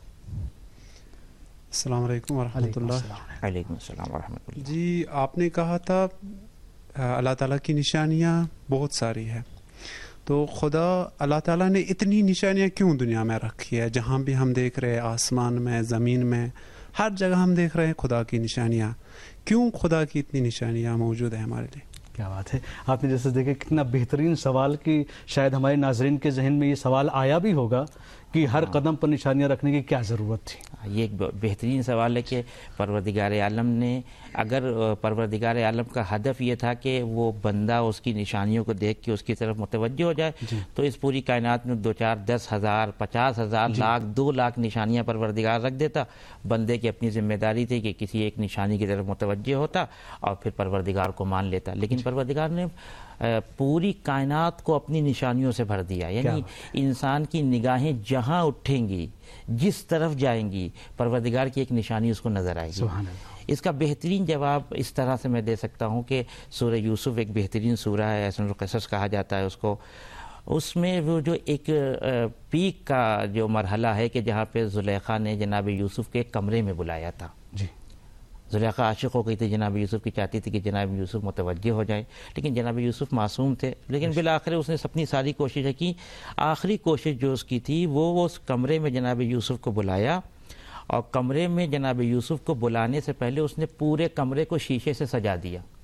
السلام علیکم ورحمۃ اللہ.
علیکم السلام ورحمۃ اللہ.
جی، آپ نے کہا تھا اللہ تعالیٰ کی نشانیاں بہت ساری ہیں، تو خدا اللہ تعالیٰ نے اتنی نشانیاں کیوں دنیا میں رکھی ہے؟ جہاں بھی ہم دیکھ رہے ہیں، آسمان میں، زمین میں، ہر جگہ ہم دیکھ رہے ہیں خدا کی نشانیاں. کیوں خدا کی اتنی نشانیاں موجود ہیں ہمارے لیے؟
کیا بات ہے. آپ نے جیسے دیکھا کتنا بہترین سوال کہ شاید ہمارے ناظرین کے ذہن میں یہ سوال آیا بھی ہوگا کہ ہر قدم پر نشانیاں رکھنے کی کیا ضرورت تھی.
یہ ایک بہترین سوال ہے کہ پروردگار عالم نے، اگر پروردگار عالم کا ہدف یہ تھا کہ وہ بندہ اس کی نشانیوں کو دیکھ کے اس کی طرف متوجہ ہو جائے،
جی.
تو اس پوری کائنات میں دو چار دس ہزار پچاس ہزار
جی.
لاکھ دو لاکھ نشانیاں پروردگار رکھ دیتا. بندے کی اپنی ذمہ داری تھی کہ کسی ایک نشانی کی طرف متوجہ ہوتا اور پھر پروردگار کو مان لیتا. لیکن جی. پروردگار نے پوری کائنات کو اپنی نشانیوں سے بھر دیا. یعنی انسان کی نگاہیں جہاں اٹھیں گی، جس طرف جائیں گی، پروردگار کی ایک نشانی اس کو نظر آئے گی. اس کا بہترین جواب اس طرح سے میں دے سکتا ہوں کہ سورہ یوسف ایک بہترین سورہ ہے، احسن القصص کہا جاتا ہے اس کو. اس میں وہ جو ایک پیک کا جو مرحلہ ہے کہ جہاں پہ زلیخا نے جناب یوسف کے کمرے میں بلایا تھا.
جی.
زلیخا عاشق ہو گئی تھی جناب یوسف کی، چاہتی تھی کہ جناب یوسف متوجہ ہو جائیں، لیکن جناب یوسف معصوم تھے. لیکن بالآخر اس نے اپنی ساری کوششیں کی. آخری کوشش جو اس کی تھی وہ اس کمرے میں جناب یوسف کو بلایا، اور کمرے میں جناب یوسف کو بلانے سے پہلے اس نے پورے کمرے کو شیشے سے سجا دیا.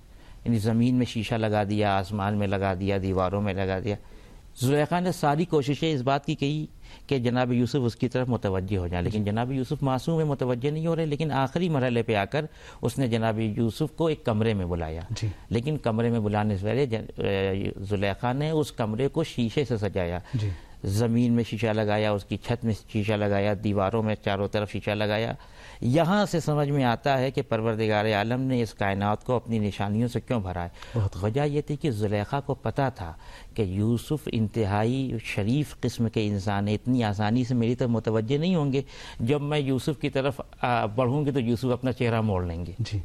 یعنی زمین میں شیشہ لگا دیا، آسمان میں لگا دیا، دیواروں میں لگا دیا. زلیخا نے ساری کوششیں اس بات کی کی کہ جناب یوسف اس کی طرف متوجہ ہو جائیں، لیکن جناب یوسف معصوم ہے، متوجہ نہیں ہو رہے. لیکن آخری مرحلے پہ آ کر اس نے جناب یوسف کو ایک کمرے میں بلایا.
جی.
لیکن کمرے میں بلانے سے پہلے زلیخا نے اس کمرے کو شیشے سے سجایا.
جی.
زمین میں شیشہ لگایا، اس کی چھت میں شیشہ لگایا، دیواروں میں چاروں طرف شیشہ لگایا. یہاں سے سمجھ میں آتا ہے کہ پروردگار عالم نے اس کائنات کو اپنی نشانیوں سے کیوں بھرا ہے. وجہ یہ تھی کہ زلیخا کو پتا تھا کہ یوسف انتہائی شریف قسم کے انسان ہیں، اتنی آسانی سے میری طرف متوجہ نہیں ہوں گے. جب میں یوسف کی طرف بڑھوں گی تو یوسف اپنا چہرہ موڑ لیں گے.
جی.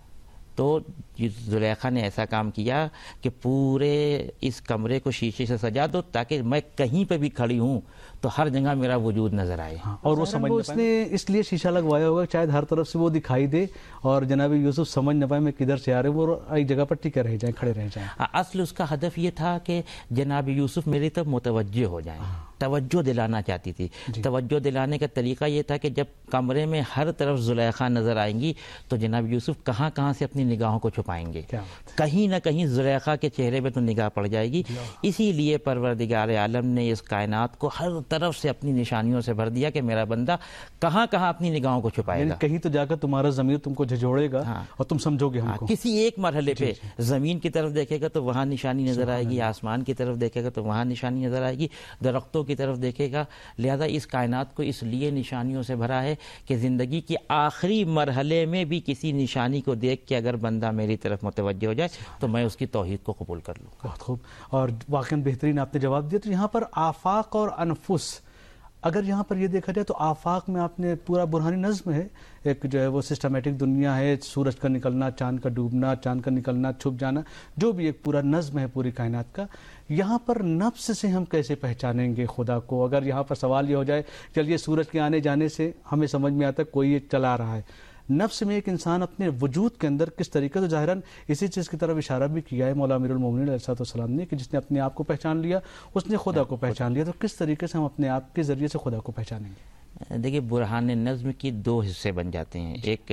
تو زلیخا نے ایسا کام کیا کہ پورے اس کمرے کو شیشے سے سجا دو تاکہ میں کہیں پہ بھی کھڑی ہوں تو ہر جگہ میرا وجود نظر آئے.
اور وہ سمجھ اس نے اس لیے شیشہ لگوایا ہوگا شاید ہر طرف سے وہ دکھائی دے اور جناب یوسف سمجھ نہ پائے میں کدھر سے آ رہے، وہ ایک جگہ پر ٹکے رہ جائیں، کھڑے رہ جائیں.
اصل اس کا ہدف یہ تھا کہ جناب یوسف میری طرف متوجہ ہو جائیں، توجہ دلانا چاہتی تھی. جی. توجہ دلانے کا طریقہ یہ تھا کہ جب کمرے میں ہر طرف زلیخا نظر آئیں گی تو جناب یوسف کہاں کہاں سے اپنی نگاہوں کو چھپائیں گے، کہیں نہ کہیں زلیخا کے چہرے پہ تو نگاہ پڑ جائے گی. اسی لیے پروردگار عالم نے اس کائنات کو ہر طرف سے اپنی نشانیوں سے بھر دیا کہ میرا بندہ کہاں کہاں اپنی نگاہوں کو چھپائے گا.
کہیں تو جا کر تمہارا ضمیر تم کو جھجھوڑے گا اور تم سمجھو گے ہم کو.
کسی ایک مرحلے پہ زمین کی طرف دیکھے گا تو وہاں نشانی نظر آئے گی، آسمان کی طرف دیکھے گا تو وہاں نشانی نظر آئے گی، درختوں کی طرف دیکھے گا. لہذا اس کائنات کو اس لیے نشانیوں سے بھرا ہے کہ زندگی کی آخری مرحلے میں بھی کسی نشانی کو دیکھ کے اگر بندہ میری طرف متوجہ ہو جائے تو میں اس کی توحید کو قبول کر لوں.
بہت خوب، اور واقعاً بہترین آپ نے جواب دیا. تو یہاں پر آفاق اور انفس، اگر یہاں پر یہ دیکھا جائے تو آفاق میں آپ نے پورا برہانی نظم ہے، ایک جو ہے وہ سسٹمیٹک دنیا ہے، سورج کا نکلنا، چاند کا ڈوبنا، چاند کا نکلنا، چھپ جانا، جو بھی ایک پورا نظم ہے پوری کائنات کا. یہاں پر نفس سے ہم کیسے پہچانیں گے خدا کو؟ اگر یہاں پر سوال یہ ہو جائے چلیے سورج کے آنے جانے سے ہمیں سمجھ میں آتا ہے کوئی یہ چلا رہا ہے، نفس میں ایک انسان اپنے وجود کے اندر کس طریقے سے، ظاہراً اسی چیز کی طرف اشارہ بھی کیا ہے مولا امیر المومنین علیہ السلام نے کہ جس نے اپنے آپ کو پہچان لیا اس نے خدا کو پہچان لیا. تو کس طریقے سے ہم اپنے آپ کے ذریعے سے خدا کو پہچانیں گے؟
دیکھیے، برہان نظم کی دو حصے بن جاتے ہیں. ایک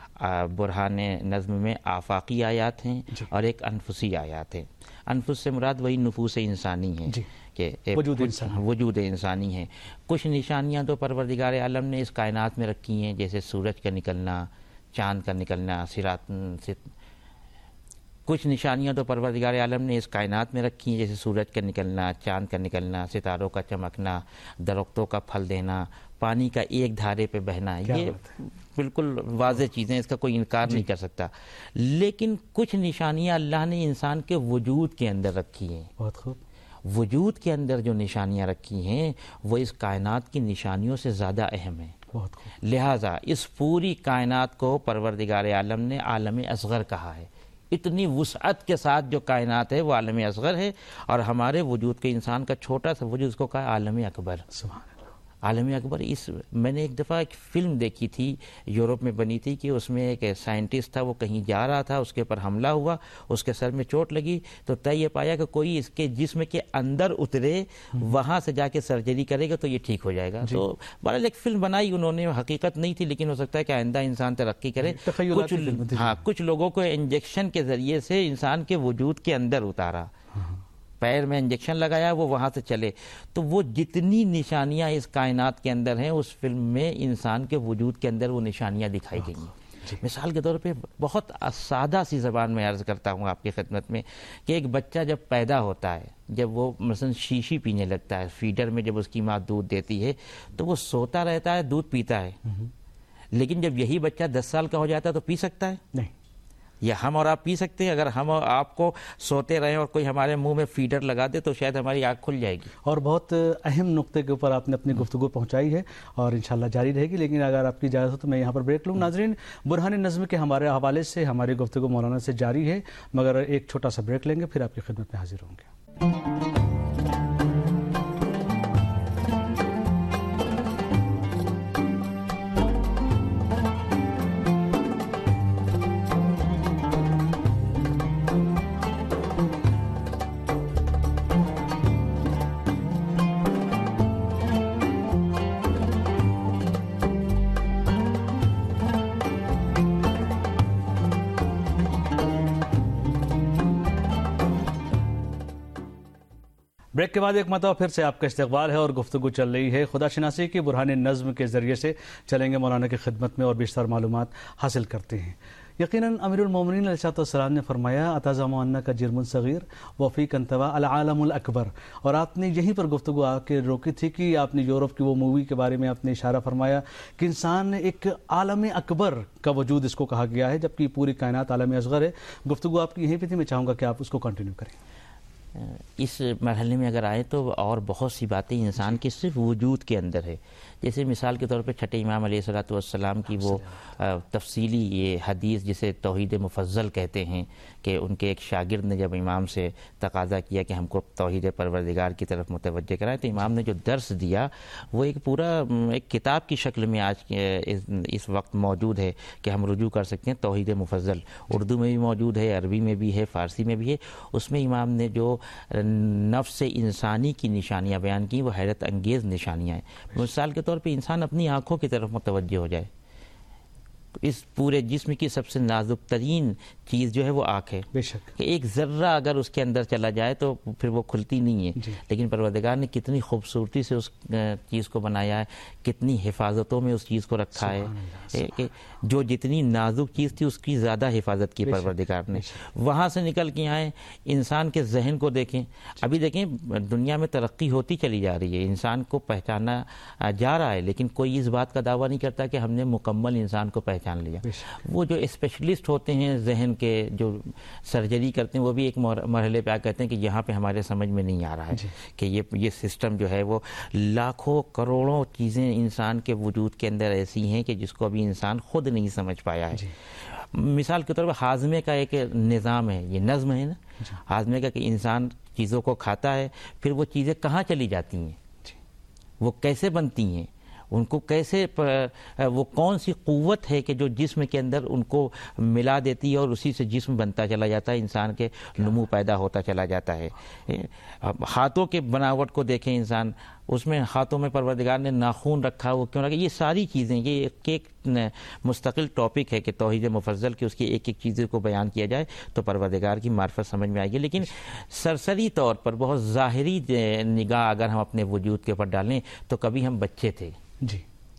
برہان نظم میں آفاقی آیات ہیں اور ایک انفسی آیات ہیں. انفس سے مراد وہی نفوس انسانی ہیں کہ
وجود انسانی.
وجود انسانی ہے. کچھ نشانیاں تو پروردگار عالم نے اس کائنات میں رکھی ہیں، جیسے سورج کا نکلنا، چاند کا نکلنا، صراط سے کچھ نشانیاں تو پروردگار عالم نے اس کائنات میں رکھی ہیں، جیسے سورج کا نکلنا، چاند کا نکلنا، ستاروں کا چمکنا، درختوں کا پھل دینا، پانی کا ایک دھارے پہ بہنا. یہ بالکل واضح چیزیں، اس کا کوئی انکار نہیں کر سکتا. لیکن کچھ نشانیاں اللہ نے انسان کے وجود کے اندر رکھی ہیں.
بہت خوب.
وجود کے اندر جو نشانیاں رکھی ہیں وہ اس کائنات کی نشانیوں سے زیادہ اہم ہیں.
بہت خوب.
لہٰذا اس پوری کائنات کو پروردگار عالم نے عالم اصغر کہا ہے. اتنی وسعت کے ساتھ جو کائنات ہے وہ عالم اصغر ہے، اور ہمارے وجود کے انسان کا چھوٹا سا وجود اس کو کہا عالم اکبر.
سبحان
عالم اکبر. اس میں نے ایک دفعہ ایک فلم دیکھی تھی، یورپ میں بنی تھی، کہ اس میں ایک سائنٹسٹ تھا، وہ کہیں جا رہا تھا، اس کے اوپر حملہ ہوا، اس کے سر میں چوٹ لگی، تو طے یہ پایا کہ کوئی اس کے جسم کے اندر اترے، وہاں سے جا کے سرجری کرے گا تو یہ ٹھیک ہو جائے گا. تو بہرحال ایک فلم بنائی انہوں نے، حقیقت نہیں تھی، لیکن ہو سکتا ہے کہ آئندہ انسان ترقی کرے. کچھ ہاں کچھ لوگوں کو انجیکشن کے ذریعے سے انسان کے وجود کے اندر اتارا، پیر میں انجیکشن لگایا، وہ وہاں سے چلے. تو وہ جتنی نشانیاں اس کائنات کے اندر ہیں اس فلم میں انسان کے وجود کے اندر وہ نشانیاں دکھائی گئی ہیں. مثال کے طور پہ بہت سادہ سی زبان میں عرض کرتا ہوں آپ کی خدمت میں کہ ایک بچہ جب پیدا ہوتا ہے، جب وہ مثلا شیشی پینے لگتا ہے، فیڈر میں جب اس کی ماں دودھ دیتی ہے تو وہ سوتا رہتا ہے، دودھ پیتا ہے. لیکن جب یہی بچہ دس سال کا ہو جاتا ہے تو پی سکتا ہے؟
نہیں.
یا ہم اور آپ پی سکتے ہیں؟ اگر ہم اور آپ کو سوتے رہیں اور کوئی ہمارے منہ میں فیڈر لگا دے تو شاید ہماری آنکھ کھل جائے گی.
اور بہت اہم نقطے کے اوپر آپ نے اپنی گفتگو پہنچائی ہے اور انشاءاللہ جاری رہے گی. لیکن اگر آپ کی اجازت ہو تو میں یہاں پر بریک لوں. ناظرین، برہان نظم کے ہمارے حوالے سے ہماری گفتگو مولانا سے جاری ہے، مگر ایک چھوٹا سا بریک لیں گے، پھر آپ کی خدمت میں حاضر ہوں گے. بریک کے بعد ایک مرتبہ پھر سے آپ کا استقبال ہے اور گفتگو چل رہی ہے خدا شناسی کی برہان نظم کے ذریعے سے. چلیں گے مولانا کی خدمت میں اور بیشتر معلومات حاصل کرتے ہیں. یقیناً امیر المومنین علیہ السلام نے فرمایا اتعظم ان کا جرم صغیر وفیک انتوا العالم الاکبر، اور آپ نے یہیں پر گفتگو آ کے روکی تھی کہ آپ نے یورپ کی وہ مووی کے بارے میں آپ نے اشارہ فرمایا کہ انسان ایک عالم اکبر کا وجود اس کو کہا گیا ہے جبکہ پوری کائنات عالم اصغر ہے. گفتگو آپ کی یہیں پہ تھی، میں چاہوں گا کہ آپ اس کو کنٹینیو کریں.
اس مرحلے میں اگر آئیں تو اور بہت سی باتیں انسان کے صرف وجود کے اندر ہے. جیسے مثال کے طور پہ چھٹے امام علیہ الصلوۃ والسلام کی وہ تفصیلی یہ حدیث جسے توحید مفضل کہتے ہیں کہ ان کے ایک شاگرد نے جب امام سے تقاضا کیا کہ ہم کو توحید پروردگار کی طرف متوجہ کرائیں تو امام نے جو درس دیا وہ ایک پورا ایک کتاب کی شکل میں آج اس وقت موجود ہے کہ ہم رجوع کر سکتے ہیں. توحید مفضل اردو میں بھی موجود ہے، عربی میں بھی ہے، فارسی میں بھی ہے. اس میں امام نے جو نفس انسانی کی نشانیاں بیان کی وہ حیرت انگیز نشانیاں ہیں. مثال کے طور پہ انسان اپنی آنکھوں کی طرف متوجہ ہو جائے. اس پورے جسم کی سب سے نازک ترین چیز جو ہے وہ آنکھ ہے.
بے شک
کہ ایک ذرہ اگر اس کے اندر چلا جائے تو پھر وہ کھلتی نہیں ہے.
جی.
لیکن پروردگار نے کتنی خوبصورتی سے اس چیز کو بنایا ہے، کتنی حفاظتوں میں اس چیز کو رکھا ہے کہ جو جتنی نازک چیز تھی اس کی زیادہ حفاظت کی پروردگار نے. وہاں سے نکل کے آئے انسان کے ذہن کو دیکھیں. ابھی دیکھیں دنیا میں ترقی ہوتی چلی جا رہی ہے، انسان کو پہچانا جا رہا ہے، لیکن کوئی اس بات کا دعویٰ نہیں کرتا کہ ہم نے مکمل انسان کو پہچان لیا. وہ جو اسپیشلسٹ ہوتے ہیں ذہن کے جو سرجری کرتے ہیں وہ بھی ایک مرحلے پہ آ کہتے ہیں کہ یہاں پہ ہمارے سمجھ میں نہیں آ رہا ہے کہ یہ یہ سسٹم جو ہے وہ لاکھوں کروڑوں چیزیں انسان کے وجود کے اندر ایسی ہیں کہ جس کو ابھی انسان خود نہیں سمجھ پایا ہے. مثال کے طور پر ہاضمے کا ایک نظام ہے، یہ نظم ہے نا ہاضمے کا کہ انسان چیزوں کو کھاتا ہے، پھر وہ چیزیں کہاں چلی جاتی ہیں، وہ کیسے بنتی ہیں، ان کو کیسے وہ کون سی قوت ہے کہ جو جسم کے اندر ان کو ملا دیتی ہے اور اسی سے جسم بنتا چلا جاتا ہے، انسان کے نمو پیدا ہوتا چلا جاتا ہے. ہاتھوں کے بناوٹ کو دیکھیں انسان، اس میں ہاتھوں میں پروردگار نے ناخون رکھا، وہ کیوں رکھا. یہ ساری چیزیں یہ ایک ایک مستقل ٹاپک ہے کہ توحید مفضل کی اس کی ایک ایک چیزوں کو بیان کیا جائے تو پروردگار کی معرفت سمجھ میں آئے گی. لیکن سرسری طور پر بہت ظاہری نگاہ اگر ہم اپنے وجود کے اوپر ڈالیں تو کبھی ہم بچے تھے.
جی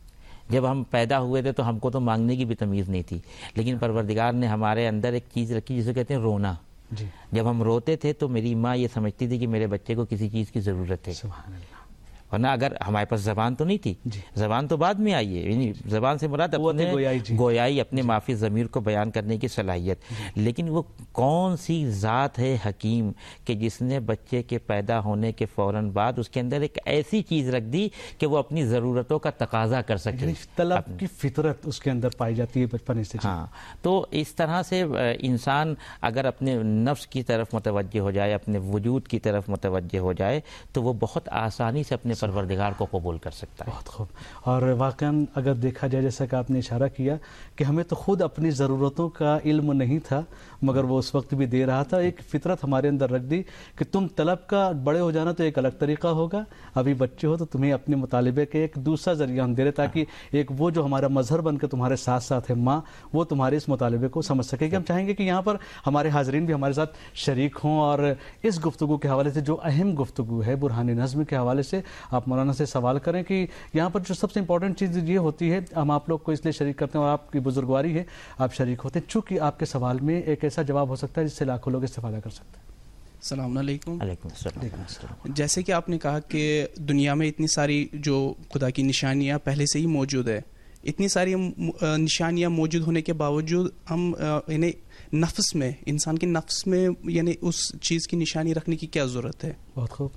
جب ہم پیدا ہوئے تھے تو ہم کو تو مانگنے کی بھی تمیز نہیں تھی، لیکن پروردگار نے ہمارے اندر ایک چیز رکھی جسے کہتے ہیں رونا.
جی
جب ہم روتے تھے تو میری ماں یہ سمجھتی تھی کہ میرے بچے کو کسی چیز کی ضرورت ہے.
سبحان اللہ.
ورنہ اگر ہمارے پاس زبان تو نہیں تھی،
جی.
زبان تو بعد میں آئی ہے، یعنی زبان سے مراد اپنے
گویائی, جی.
گویائی اپنے جی. معافی ضمیر کو بیان کرنے کی صلاحیت. جی. لیکن وہ کون سی ذات ہے حکیم کہ جس نے بچے کے پیدا ہونے کے فوراً بعد اس کے اندر ایک ایسی چیز رکھ دی کہ وہ اپنی ضرورتوں کا تقاضا کر سکے.
طلب کی فطرت اس کے اندر پائی جاتی ہے بچپن سے.
ہاں، تو اس طرح سے انسان اگر اپنے نفس کی طرف متوجہ ہو جائے، اپنے وجود کی طرف متوجہ ہو جائے تو وہ بہت آسانی سے اپنے پروردگار کو قبول کر سکتا ہے.
بہت خوب. اور واقعاً اگر دیکھا جائے جیسا کہ آپ نے اشارہ کیا کہ ہمیں تو خود اپنی ضرورتوں کا علم نہیں تھا مگر وہ اس وقت بھی دے رہا تھا. ایک فطرت ہمارے اندر رکھ دی کہ تم طلب کا بڑے ہو جانا تو ایک الگ طریقہ ہوگا، ابھی بچے ہو تو تمہیں اپنے مطالبے کے ایک دوسرا ذریعہ ہم دے رہے تاکہ ایک وہ جو ہمارا مظہر بن کے تمہارے ساتھ ساتھ ہے ماں، وہ تمہارے اس مطالبے کو سمجھ سکے گی. ہم چاہیں گے کہ یہاں پر ہمارے حاضرین بھی ہمارے ساتھ شریک ہوں اور اس گفتگو کے حوالے سے جو اہم گفتگو ہے برہان نظم کے حوالے سے آپ مولانا سے سوال کریں کہ یہاں پر جو سب سے امپورٹنٹ چیز یہ ہوتی ہے، ہم آپ لوگ کو اس لیے شریک کرتے ہیں اور آپ کی بزرگواری ہے آپ شریک ہوتے ہیں چونکہ آپ کے سوال میں ایک ایسا جواب ہو سکتا ہے جس سے لاکھوں لوگ استفادہ کر سکتے ہیں.
السلام علیکم.
علیکم السلام.
جیسے کہ آپ نے کہا کہ دنیا میں اتنی ساری جو خدا کی نشانیاں پہلے سے ہی موجود ہے، اتنی ساری نشانیاں موجود ہونے کے باوجود ہم یعنی نفس میں انسان کے نفس میں یعنی اس چیز کی نشانی رکھنے کی کیا ضرورت ہے؟
بہت خوب.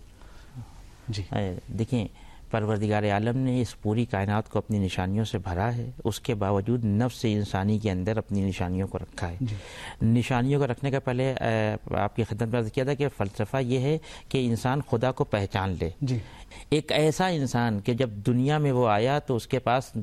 جی دیکھیں پروردگار عالم نے اس پوری کائنات کو اپنی نشانیوں سے بھرا ہے، اس کے باوجود نفس انسانی کے اندر اپنی نشانیوں کو رکھا ہے.
جی.
نشانیوں کو رکھنے کا پہلے آپ کی خدمت میں عرض کیا تھا کہ فلسفہ یہ ہے کہ انسان خدا کو پہچان لے.
جی.
ایک ایسا انسان کہ جب دنیا میں وہ آیا تو اس کے پاس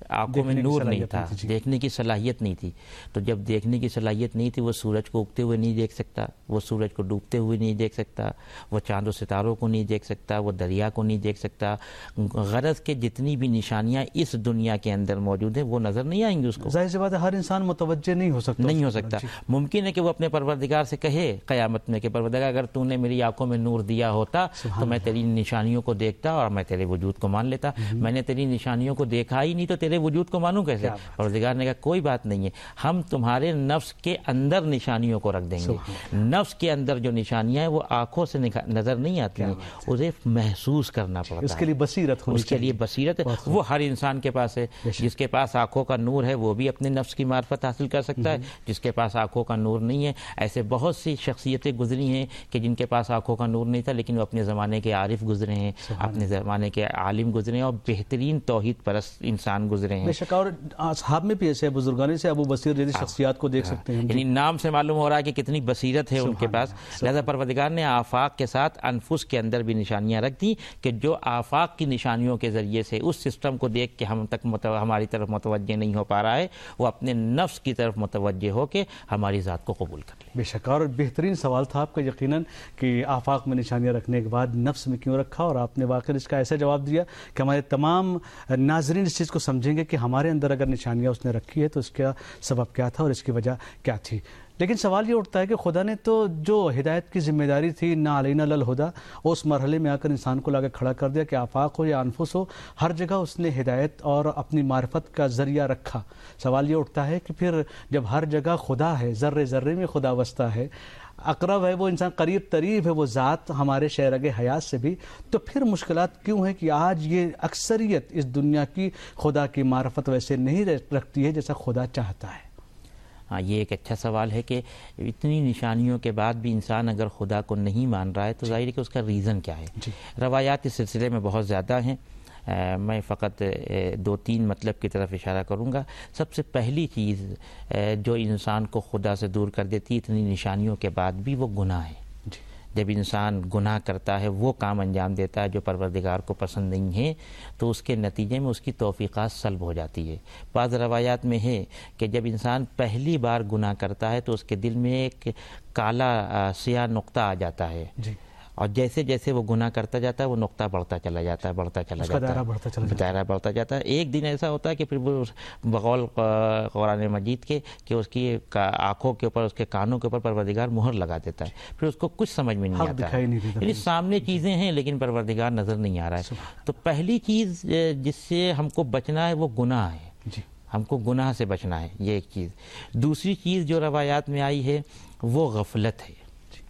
آنکھوں میں نور نہیں تھا، دیکھنے کی صلاحیت نہیں تھی. تو جب دیکھنے کی صلاحیت نہیں تھی، وہ سورج کو اگتے ہوئے نہیں دیکھ سکتا، وہ سورج کو ڈوبتے ہوئے نہیں دیکھ سکتا، وہ چاند و ستاروں کو نہیں دیکھ سکتا، وہ دریا کو نہیں دیکھ سکتا. غرض کہ جتنی بھی نشانیاں اس دنیا کے اندر موجود ہیں وہ نظر نہیں آئیں گی اس کو.
ظاہر سی بات ہے ہر انسان متوجہ نہیں ہو سکتا
نہیں ہو سکتا. ممکن ہے کہ وہ اپنے پروردگار سے کہے قیامت میں کہ پروردگار اگر تو نے میری آنکھوں میں نور دیا ہوتا تو میں تیری نشانیوں کو دیکھتا اور میں تیرے وجود کو مان لیتا. میں نے تیری نشانیوں کو دیکھا ہی نہیں تو تیرے وجود کو مانوں کیسے؟ پروردگار نے کہا کوئی بات نہیں ہے، ہم تمہارے نفس کے اندر نشانیوں کو رکھ دیں گے. نفس کے اندر جو نشانیاں ہیں وہ آنکھوں سے نظر نہیں آتی ہیں، اسے محسوس کرنا پڑتا ہے.
اس کے لیے بصیرت
اس کے لیے بصیرت وہ ہر انسان کے پاس ہے. جس کے پاس آنکھوں کا نور ہے وہ بھی اپنے نفس کی معرفت حاصل کر سکتا ہے. جس کے پاس آنکھوں کا نور نہیں ہے، ایسے بہت سی شخصیتیں گزری ہیں کہ جن کے پاس آنکھوں کا نور نہیں تھا لیکن وہ اپنے زمانے کے عارف گزرے ہیں، اپنے زمانے کے عالم گزرے ہیں اور بہترین توحید پرست انسان گزرے ہیں.
بے شک. اور اصحاب میں بھی ایسے بزرگان سے ابو بصیر جیسی شخصیات کو دیکھ سکتے ہیں.
یعنی نام سے معلوم ہو رہا ہے کہ کتنی بصیرت ہے ان کے پاس. لہذا پروردگار نے آفاق کے ساتھ انفس کے اندر بھی نشانیاں رکھ دی کہ جو آفاق کی نشانیوں کے ذریعے سے اس سسٹم کو دیکھ کے ہم تک متو... ہماری طرف متوجہ نہیں ہو پا رہا ہے، وہ اپنے نفس کی طرف متوجہ ہو کے ہماری ذات کو قبول کر لے.
بے شک. اور بہترین سوال تھا آپ کا یقیناً کہ آفاق میں نشانیاں رکھنے کے بعد نفس میں کیوں رکھا، اور آپ نے واقعی اس کا ایسا جواب دیا کہ ہمارے تمام ناظرین اس چیز کو سمجھیں گے کہ ہمارے اندر اگر نشانیاں اس نے رکھی ہے تو اس کا سبب کیا تھا اور اس کی وجہ کیا تھی. لیکن سوال یہ اٹھتا ہے کہ خدا نے تو جو ہدایت کی ذمہ داری تھی نہ علینا للہدیٰ، اس مرحلے میں آ کر انسان کو لا کے کھڑا کر دیا کہ آفاق ہو یا انفس ہو، ہر جگہ اس نے ہدایت اور اپنی معرفت کا ذریعہ رکھا. سوال یہ اٹھتا ہے کہ پھر جب ہر جگہ خدا ہے، ذرے ذرے میں خدا وسطہ ہے، اقرب ہے وہ انسان، قریب تریب ہے وہ ذات ہمارے شہرگ حیات سے بھی، تو پھر مشکلات کیوں ہیں کہ آج یہ اکثریت اس دنیا کی خدا کی معرفت ویسے نہیں رکھتی ہے جیسا خدا چاہتا ہے؟
ہاں، یہ ایک اچھا سوال ہے کہ اتنی نشانیوں کے بعد بھی انسان اگر خدا کو نہیں مان رہا ہے تو ظاہر ہے کہ اس کا ریزن کیا ہے. روایات اس سلسلے میں بہت زیادہ ہیں، میں فقط دو تین مطلب کی طرف اشارہ کروں گا. سب سے پہلی چیز جو انسان کو خدا سے دور کر دیتی اتنی نشانیوں کے بعد بھی وہ گناہ ہے. جب انسان گناہ کرتا ہے، وہ کام انجام دیتا ہے جو پروردگار کو پسند نہیں ہے، تو اس کے نتیجے میں اس کی توفیقات سلب ہو جاتی ہے. بعض روایات میں ہے کہ جب انسان پہلی بار گناہ کرتا ہے تو اس کے دل میں ایک کالا سیاہ نقطہ آ جاتا ہے، اور جیسے جیسے وہ گناہ کرتا جاتا ہے وہ نقطہ بڑھتا چلا جاتا ہے بڑھتا چلا جاتا ہے دائرہ بڑھتا جاتا ہے. ایک دن ایسا ہوتا ہے کہ پھر وہ بقول قرآن مجید کے کہ اس کی آنکھوں کے اوپر، اس کے کانوں کے اوپر پروردگار مہر لگا دیتا ہے، پھر اس کو کچھ سمجھ میں نہیں آتا ہے. یعنی سامنے چیزیں ہیں لیکن پروردگار نظر نہیں آ رہا ہے. تو پہلی چیز جس سے ہم کو بچنا ہے وہ گناہ ہے، ہم کو گناہ سے بچنا ہے، یہ ایک چیز. دوسری چیز جو روایات میں آئی ہے وہ غفلت ہے.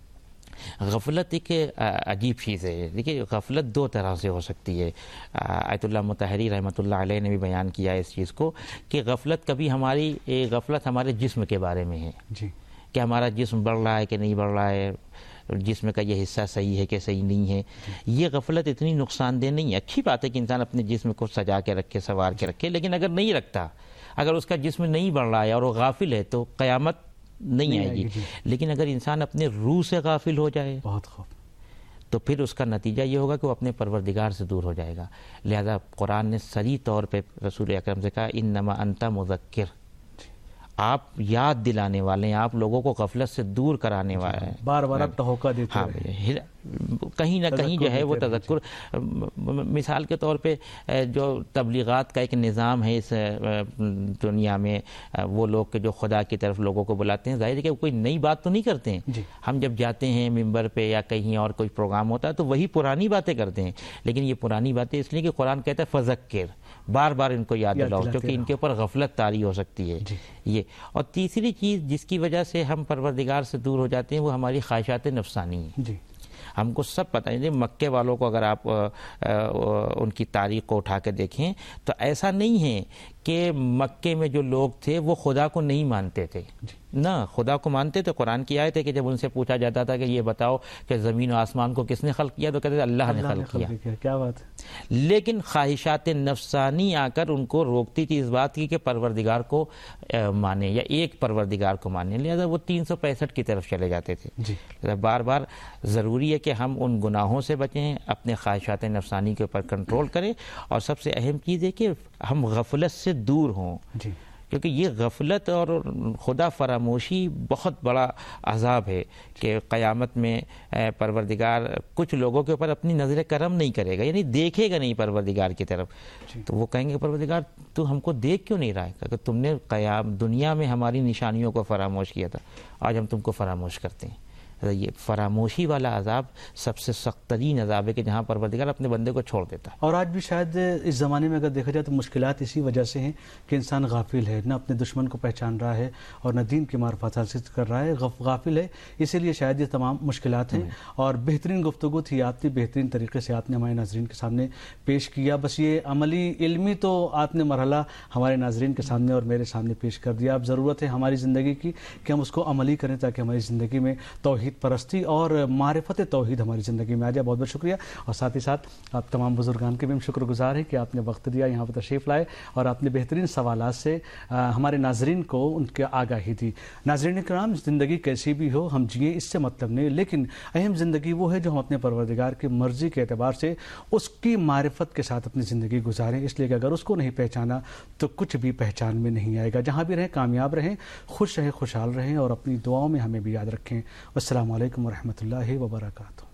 غفلت ایک عجیب چیز ہے. دیکھیے غفلت دو طرح سے ہو سکتی ہے. آیت اللہ مطہری رحمۃ اللہ علیہ نے بھی بیان کیا اس چیز کو کہ غفلت کبھی ہماری غفلت ہمارے جسم کے بارے میں ہے جی، کہ ہمارا جسم بڑھ رہا ہے کہ نہیں بڑھ رہا ہے، جسم کا یہ حصہ صحیح ہے کہ صحیح نہیں ہے. یہ غفلت اتنی نقصان دہ نہیں ہے. اچھی بات ہے کہ انسان اپنے جسم کو سجا کے رکھے، سنوار کے رکھے، لیکن اگر نہیں رکھتا، اگر اس کا جسم نہیں بڑھ رہا ہے اور وہ غافل ہے تو قیامت نہیں آئے گی. لیکن اگر انسان اپنے روح سے غافل ہو جائے بہت خوب تو پھر اس کا نتیجہ یہ ہوگا کہ وہ اپنے پروردگار سے دور ہو جائے گا. لہذا قرآن نے صریح طور پہ رسول اکرم سے کہا انما انت مذکر، آپ یاد دلانے والے ہیں، آپ لوگوں کو غفلت سے دور کرانے والے ہیں،
بار بار توقع دیتے ہیں.
کہیں نہ کہیں جو ہے وہ تذکر. مثال کے طور پہ جو تبلیغات کا ایک نظام ہے اس دنیا میں، وہ لوگ کہ جو خدا کی طرف لوگوں کو بلاتے ہیں، ظاہر ہے کہ وہ کوئی نئی بات تو نہیں کرتے ہیں. ہم جب جاتے ہیں ممبر پہ یا کہیں اور کوئی پروگرام ہوتا ہے تو وہی پرانی باتیں کرتے ہیں، لیکن یہ پرانی باتیں اس لیے کہ قرآن کہتا ہے فذکر، بار بار ان کو یاد دلاؤ، کیونکہ ان کے اوپر غفلت طاری ہو سکتی ہے. یہ اور تیسری چیز جس کی وجہ سے ہم پروردگار سے دور ہو جاتے ہیں وہ ہماری خواہشات نفسانی ہیں. ہم کو سب پتہ ہے. مکے والوں کو اگر آپ ان کی تاریخ کو اٹھا کے دیکھیں تو ایسا نہیں ہے کہ مکے میں جو لوگ تھے وہ خدا کو نہیں مانتے تھے، نہ خدا کو مانتے تھے. قرآن کی آیت ہے کہ جب ان سے پوچھا جاتا تھا کہ یہ بتاؤ کہ زمین و آسمان کو کس نے خلق کیا تو کہتے تھے اللہ نے خلق کیا.
کیا بات ہے.
لیکن خواہشات نفسانی آ کر ان کو روکتی تھی اس بات کی کہ پروردگار کو مانے یا ایک پروردگار کو مانے، لہذا وہ تین سو پینسٹھ کی طرف چلے جاتے تھے. جی بار بار ضروری ہے کہ ہم ان گناہوں سے بچیں، اپنے خواہشات نفسانی کے اوپر کنٹرول کریں، اور سب سے اہم چیز ہے کہ ہم غفلت سے دور ہوں. جی کیونکہ یہ غفلت اور خدا فراموشی بہت بڑا عذاب ہے کہ قیامت میں پروردگار کچھ لوگوں کے اوپر اپنی نظر کرم نہیں کرے گا، یعنی دیکھے گا نہیں پروردگار کی طرف. تو وہ کہیں گے پروردگار تو ہم کو دیکھ کیوں نہیں رہا ہے، کہ تم نے قیام دنیا میں ہماری نشانیوں کو فراموش کیا تھا، آج ہم تم کو فراموش کرتے ہیں. یہ فراموشی والا عذاب سب سے سخت ترین عذاب ہے کہ جہاں پروردگار اپنے بندے کو چھوڑ دیتا ہے. اور آج بھی شاید اس زمانے میں اگر دیکھا جائے تو مشکلات اسی وجہ سے ہیں کہ انسان غافل ہے، نہ اپنے دشمن کو پہچان رہا ہے اور نہ دین کی معرفت حاصل کر رہا ہے، غافل ہے، اسی لیے شاید یہ تمام مشکلات ہیں. اور بہترین گفتگو تھی آپ کی، بہترین طریقے سے آپ نے ہمارے ناظرین کے سامنے پیش کیا. بس یہ عملی علمی تو آپ نے مرحلہ ہمارے ناظرین کے سامنے اور میرے سامنے پیش کر دیا. اب ضرورت ہے ہماری زندگی کی کہ ہم اس کو عملی کریں تاکہ ہماری زندگی میں توحید پرستی اور معرفت توحید ہماری زندگی میں آ جائے. بہت بہت شکریہ. اور ساتھ ہی ساتھ آپ تمام بزرگان کے بھی ہم شکر گزار ہیں کہ آپ نے وقت دیا، یہاں پر تشریف لائے اور آپ نے بہترین سوالات سے ہمارے ناظرین کو ان کے آگاہی دی. ناظرین کرام، زندگی کیسی بھی ہو ہم جئیں، اس سے مطلب نہیں، لیکن اہم زندگی وہ ہے جو ہم اپنے پروردگار کی مرضی کے اعتبار سے اس کی معرفت کے ساتھ اپنی زندگی گزاریں. اس لیے کہ اگر اس کو نہیں پہچانا تو کچھ بھی پہچان میں نہیں آئے گا. جہاں بھی رہیں کامیاب رہیں، خوش رہیں، خوشحال رہیں اور اپنی دعاؤں میں ہمیں بھی یاد رکھیں. السلام علیکم ورحمۃ اللہ وبرکاتہ.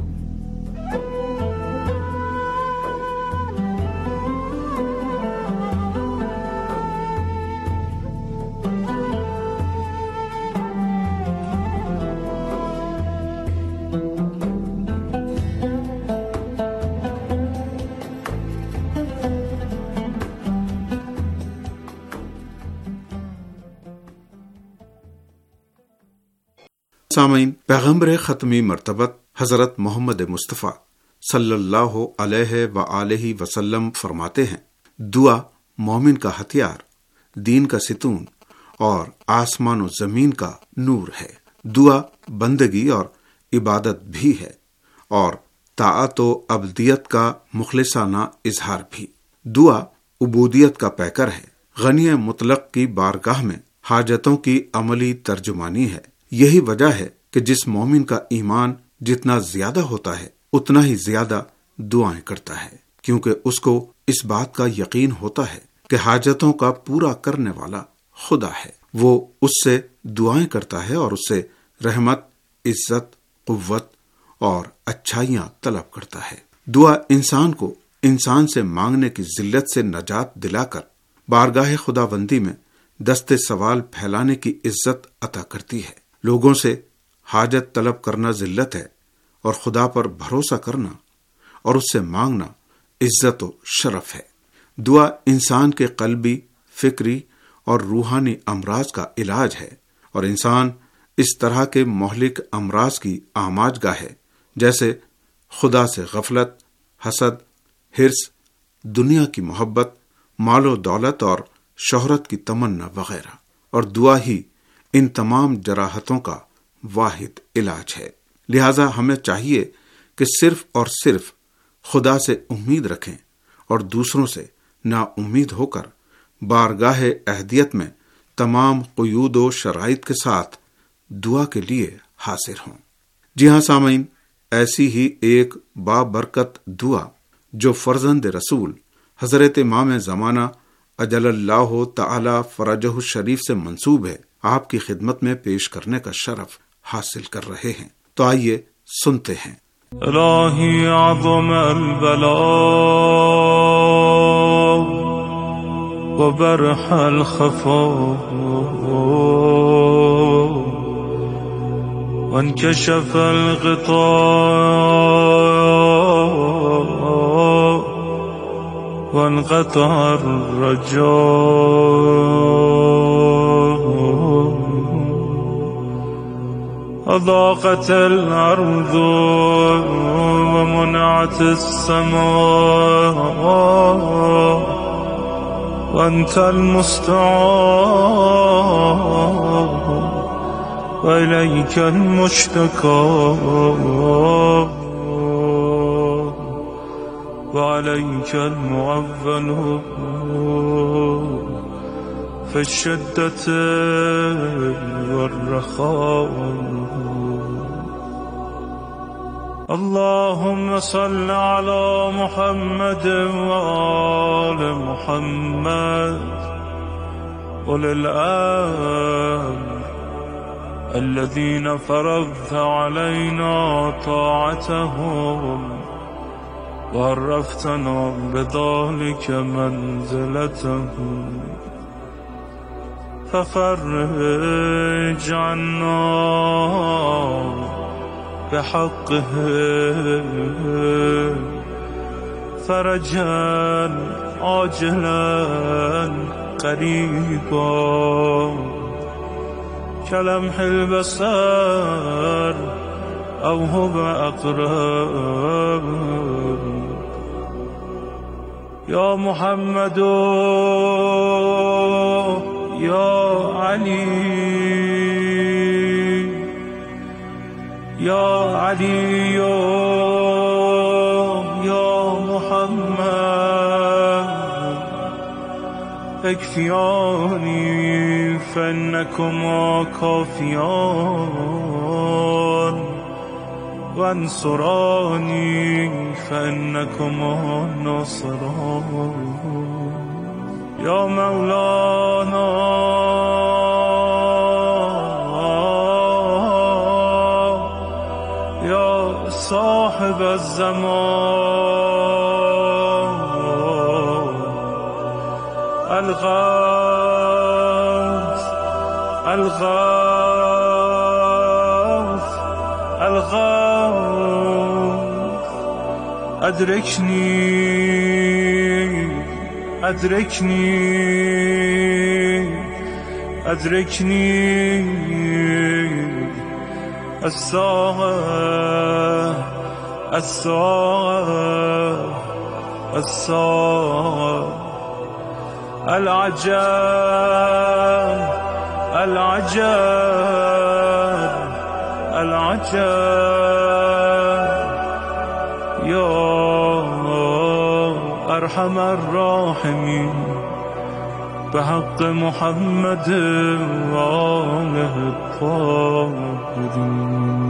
سامعین، پیغمبر ختمی مرتبت حضرت محمد مصطفیٰ صلی اللہ علیہ وآلہ وسلم فرماتے ہیں، دعا مومن کا ہتھیار، دین کا ستون اور آسمان و زمین کا نور ہے. دعا بندگی اور عبادت بھی ہے اور طاعت و عبدیت کا مخلصانہ اظہار بھی. دعا عبودیت کا پیکر ہے، غنی مطلق کی بارگاہ میں حاجتوں کی عملی ترجمانی ہے. یہی وجہ ہے کہ جس مومن کا ایمان جتنا زیادہ ہوتا ہے اتنا ہی زیادہ دعائیں کرتا ہے، کیونکہ اس کو اس بات کا یقین ہوتا ہے کہ حاجتوں کا پورا کرنے والا خدا ہے. وہ اس سے دعائیں کرتا ہے اور اس سے رحمت، عزت، قوت اور اچھائیاں طلب کرتا ہے. دعا انسان کو انسان سے مانگنے کی ذلت سے نجات دلا کر بارگاہ خداوندی میں دست سوال پھیلانے کی عزت عطا کرتی ہے. لوگوں سے حاجت طلب کرنا ذلت ہے اور خدا پر بھروسہ کرنا اور اس سے مانگنا عزت و شرف ہے. دعا انسان کے قلبی، فکری اور روحانی امراض کا علاج ہے اور انسان اس طرح کے مہلک امراض کی آماج گاہ ہے جیسے خدا سے غفلت، حسد، حرص، دنیا کی محبت، مال و دولت اور شہرت کی تمنا وغیرہ. اور دعا ہی ان تمام جراحتوں کا واحد علاج ہے. لہذا ہمیں چاہیے کہ صرف اور صرف خدا سے امید رکھیں اور دوسروں سے نا امید ہو کر بارگاہ اہدیت میں تمام قیود و شرائط کے ساتھ دعا کے لیے حاضر ہوں. جی ہاں سامعین، ایسی ہی ایک بابرکت دعا جو فرزند رسول حضرت امام زمانہ اجل اللہ تعالی فرجہ الشریف سے منسوب ہے، آپ کی خدمت میں پیش کرنے کا شرف حاصل کر رہے ہیں. تو آئیے سنتے ہیں.
الہی عظم البلاء وبرح الخفاء وانكشف الغطاء وانقطع الرجاء أضاقت الأرض ومنعت السماء وأنت المستعان وإليك المشتكى وعليك المعول في الشدة والرخاء. اللهم صل على محمد وآل محمد أولي الأمر الذين فرضت علينا طاعتهم وعرفتنا بذلك منزلتهم، ففرج عنا بحقه فرجا عاجلا قريبا كلمح البصر أو هو أقرب. يا محمد يا علي يا علي يا محمد اكفياني فإنكما كافيان وانصراني فإنكما ناصران. يا مولانا يا صاحب الزمان الغوث الغوث الغوث أدركني أدركني أدركني الساعة الساعة الساعة. العجب العجب العجب يا أرحم الراحمين بحق محمد وآله الطاهرين.